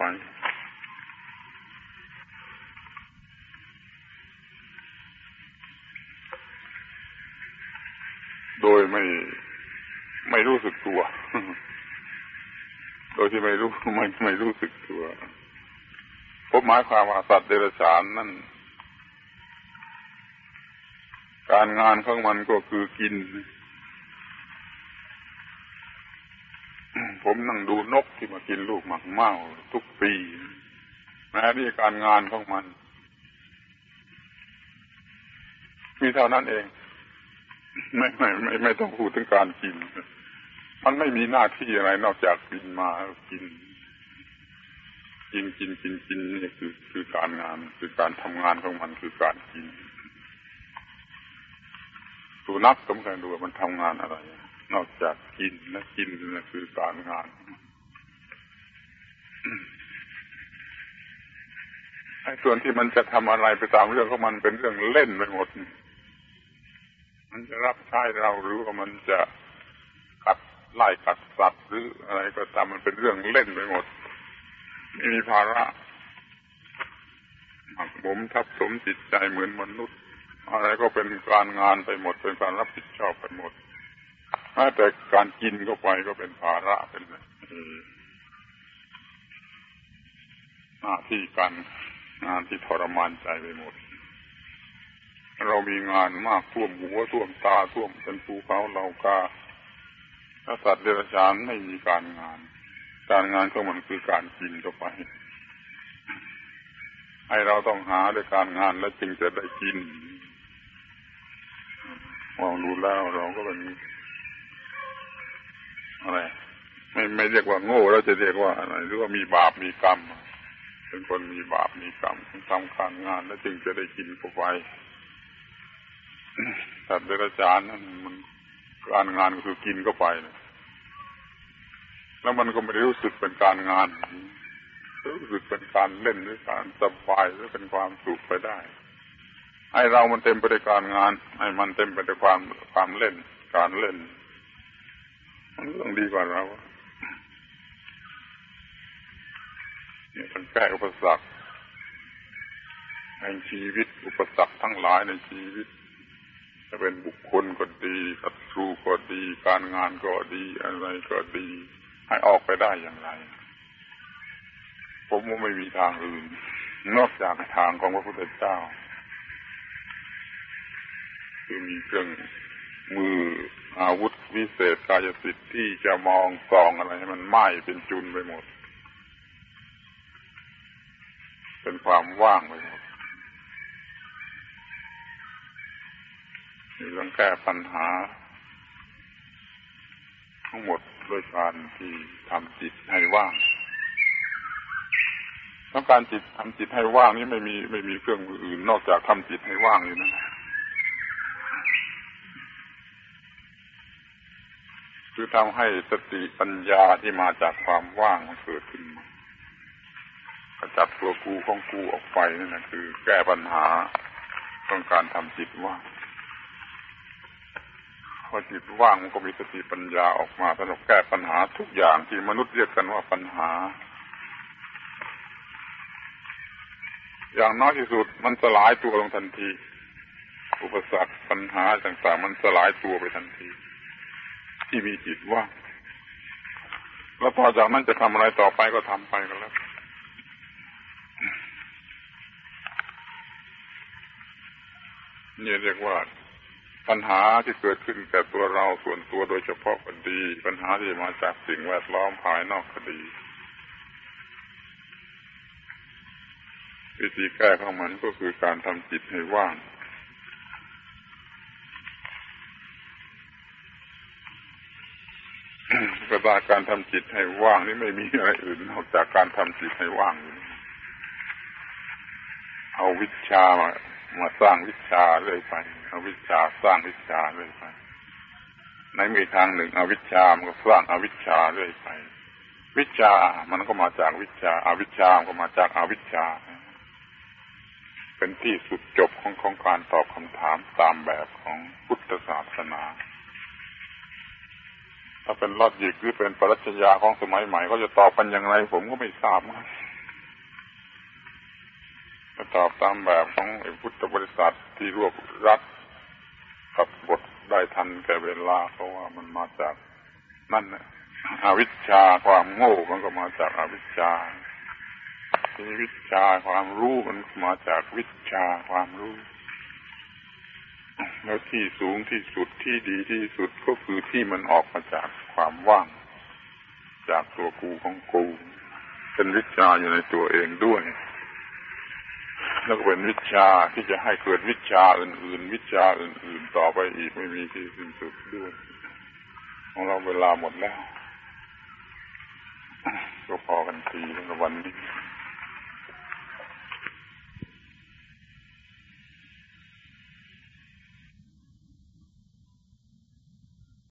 โดยไม่ไม่รู้สึกตัวโดยที่ไม่รู้ไม่ไม่รู้สึกตัวผมหมายความว่าสัตว์เดรัจฉานนั่นการงานของมันก็คือกินผมนั่งดูนกที่มากินลูกหมากเม่าทุกปีแม้นี่การงานของมันมีเท่านั้นเองไม่ไม่ไม่ไม่ต้องพูดถึงการกินมันไม่มีหน้าที่อะไรนอกจากกินมากินกินกินกินกินนี่คือคือการงานคือการทำงานของมันคือการกินสุนัขต้องการดูว่ามันทำงานอะไรนอกจากกินและกินนั่นคือการงานไอ้ส่วนที่มันจะทำอะไรไปตามเรื่องของมันเป็นเรื่องเล่นไปหมดมันจะรับใช้เราหรือว่ามันจะกัดไล่กัดสัตว์หรืออะไรก็ตามมันเป็นเรื่องเล่นไปหมดไม่มีภาระหมักหมมทับถมจิตใจเหมือนมนุษย์อะไรก็เป็นการงานไปหมดเป็นการรับผิดชอบไปหมดแม้แต่การกินก็ไปก็เป็นภาระเป็นหน้าที่การงานที่ทรมานใจไปหมดเรามีงานมากท่วมหัวท่วมตาท่วมเป็นภูเขาเหล่ากาถ้าสัตว์เดรัจฉานไม่มีการงานการงานของมันคือการกินก็ไปให้เราต้องหาด้วยการงานแล้วจึงจะได้กินมองดูแล้วเราก็เป็นอะไรไม่ไม่เรียกว่าโง่เราจะเรียกว่าอะไรหรือว่ามีบาปมีกรรมเป็นคนมีบาปมีกรรมทำการงานแล้วจึงจะได้กินเข้าไปสัตว์เดรัจฉานนั่นมันการงานก็คือกินเข้าไปแล้วมันก็ไม่รู้สึกเป็นการงานรู้สึกเป็นการเล่นหรือการสบายหรือเป็นความสุขไปได้ให้เรามันเต็มไปด้วยการงานให้มันเต็มไปด้วยความความเล่นการเล่นมันต้องดีกว่าเราเนี่ยต้องแก้อุปสรรคแห่งชีวิตอุปสรรคทั้งหลายในชีวิตจะเป็นบุคคลก็ดีศัตรูก็ดีการงานก็ดีอะไรก็ดีให้ออกไปได้อย่างไรผมว่าไม่มีทางอื่นนอกจากทางของพระพุทธเจ้าคือมีเครื่องมืออาวุธวิเศษกายสิทธิ์ที่จะมองส่องอะไรให้มันไหม้เป็นจุนไปหมดเป็นความว่างไปหมดนี่ต้องแก้ปัญหาทั้งหมดด้วยการที่ทำจิตให้ว่างต้องการจิตทำจิตให้ว่างนี่ไม่มีไม่มีเครื่องมืออื่นนอกจากทำจิตให้ว่างอยู่นั่นคือทำให้สติปัญญาที่มาจากความว่างมันเกิดขึ้นมาขจัดตัวกูของกูออกไปนั่นแหละคือแก้ปัญหาต้องการทำจิตว่างพอจิตว่างมันก็มีสติปัญญาออกมาสำหรับแก้ปัญหาทุกอย่างที่มนุษย์เรียกกันว่าปัญหาอย่างน้อยที่สุดมันสลายตัวลงทันทีอุปสรรคปัญหาต่างๆมันสลายตัวไปทันทีที่มีจิตว่างแล้วพอจากนั้นจะทำอะไรต่อไปก็ทำไปก็แล้วนี่เรียกว่าปัญหาที่เกิดขึ้นแก่ตัวเราส่วนตัวโดยเฉพาะก็ดีปัญหาที่มาจากสิ่งแวดล้อมภายนอกก็ดีวิธีแก้ของมันก็คือการทำจิตให้ว่างกระบวนการทำจิตให้ว่างนี่ไม่มีอะไรอื่นนอกจากการทำจิตให้ว่างเอาวิชามามาสร้างวิชาเรื่อยไปเอาวิชาสร้างวิชาเรื่อยไปในมีทางหนึ่งอวิชชามันก็สร้างอวิชชาเรื่อยไปวิชามันก็มาจากวิชาอวิชชามันก็มาจากอวิชชาเป็นที่สุดจบของของการตอบคำถามตามแบบของพุทธศาสนาถ้าเป็นลอจิกหรือเป็นปรัชญาของสมัยใหม่เขาจะตอบกันอย่างไรผมก็ไม่ทราบนะจะตอบตามแบบของพุทธบริษัทที่รวบรัดกับบทได้ทันแก่เวลาเพราะว่ามันมาจากนั่นนะอวิชชาความโง่มันก็มาจากอวิชชาที่วิชาความรู้มันมาจากวิชาความรู้แล้วที่สูงที่สุดที่ดีที่สุดก็คือที่มันออกมาจากความว่างจากตัวกูของกูเป็นวิชาอยู่ในตัวเองด้วยแล้วก็เป็นวิชาที่จะให้เกิดวิชาอื่นๆวิชาอื่นๆต่อไปอีกไม่มีที่สิ้นสุดด้วยของเราเวลาหมดแล้วก็พอกันทีในวันนี้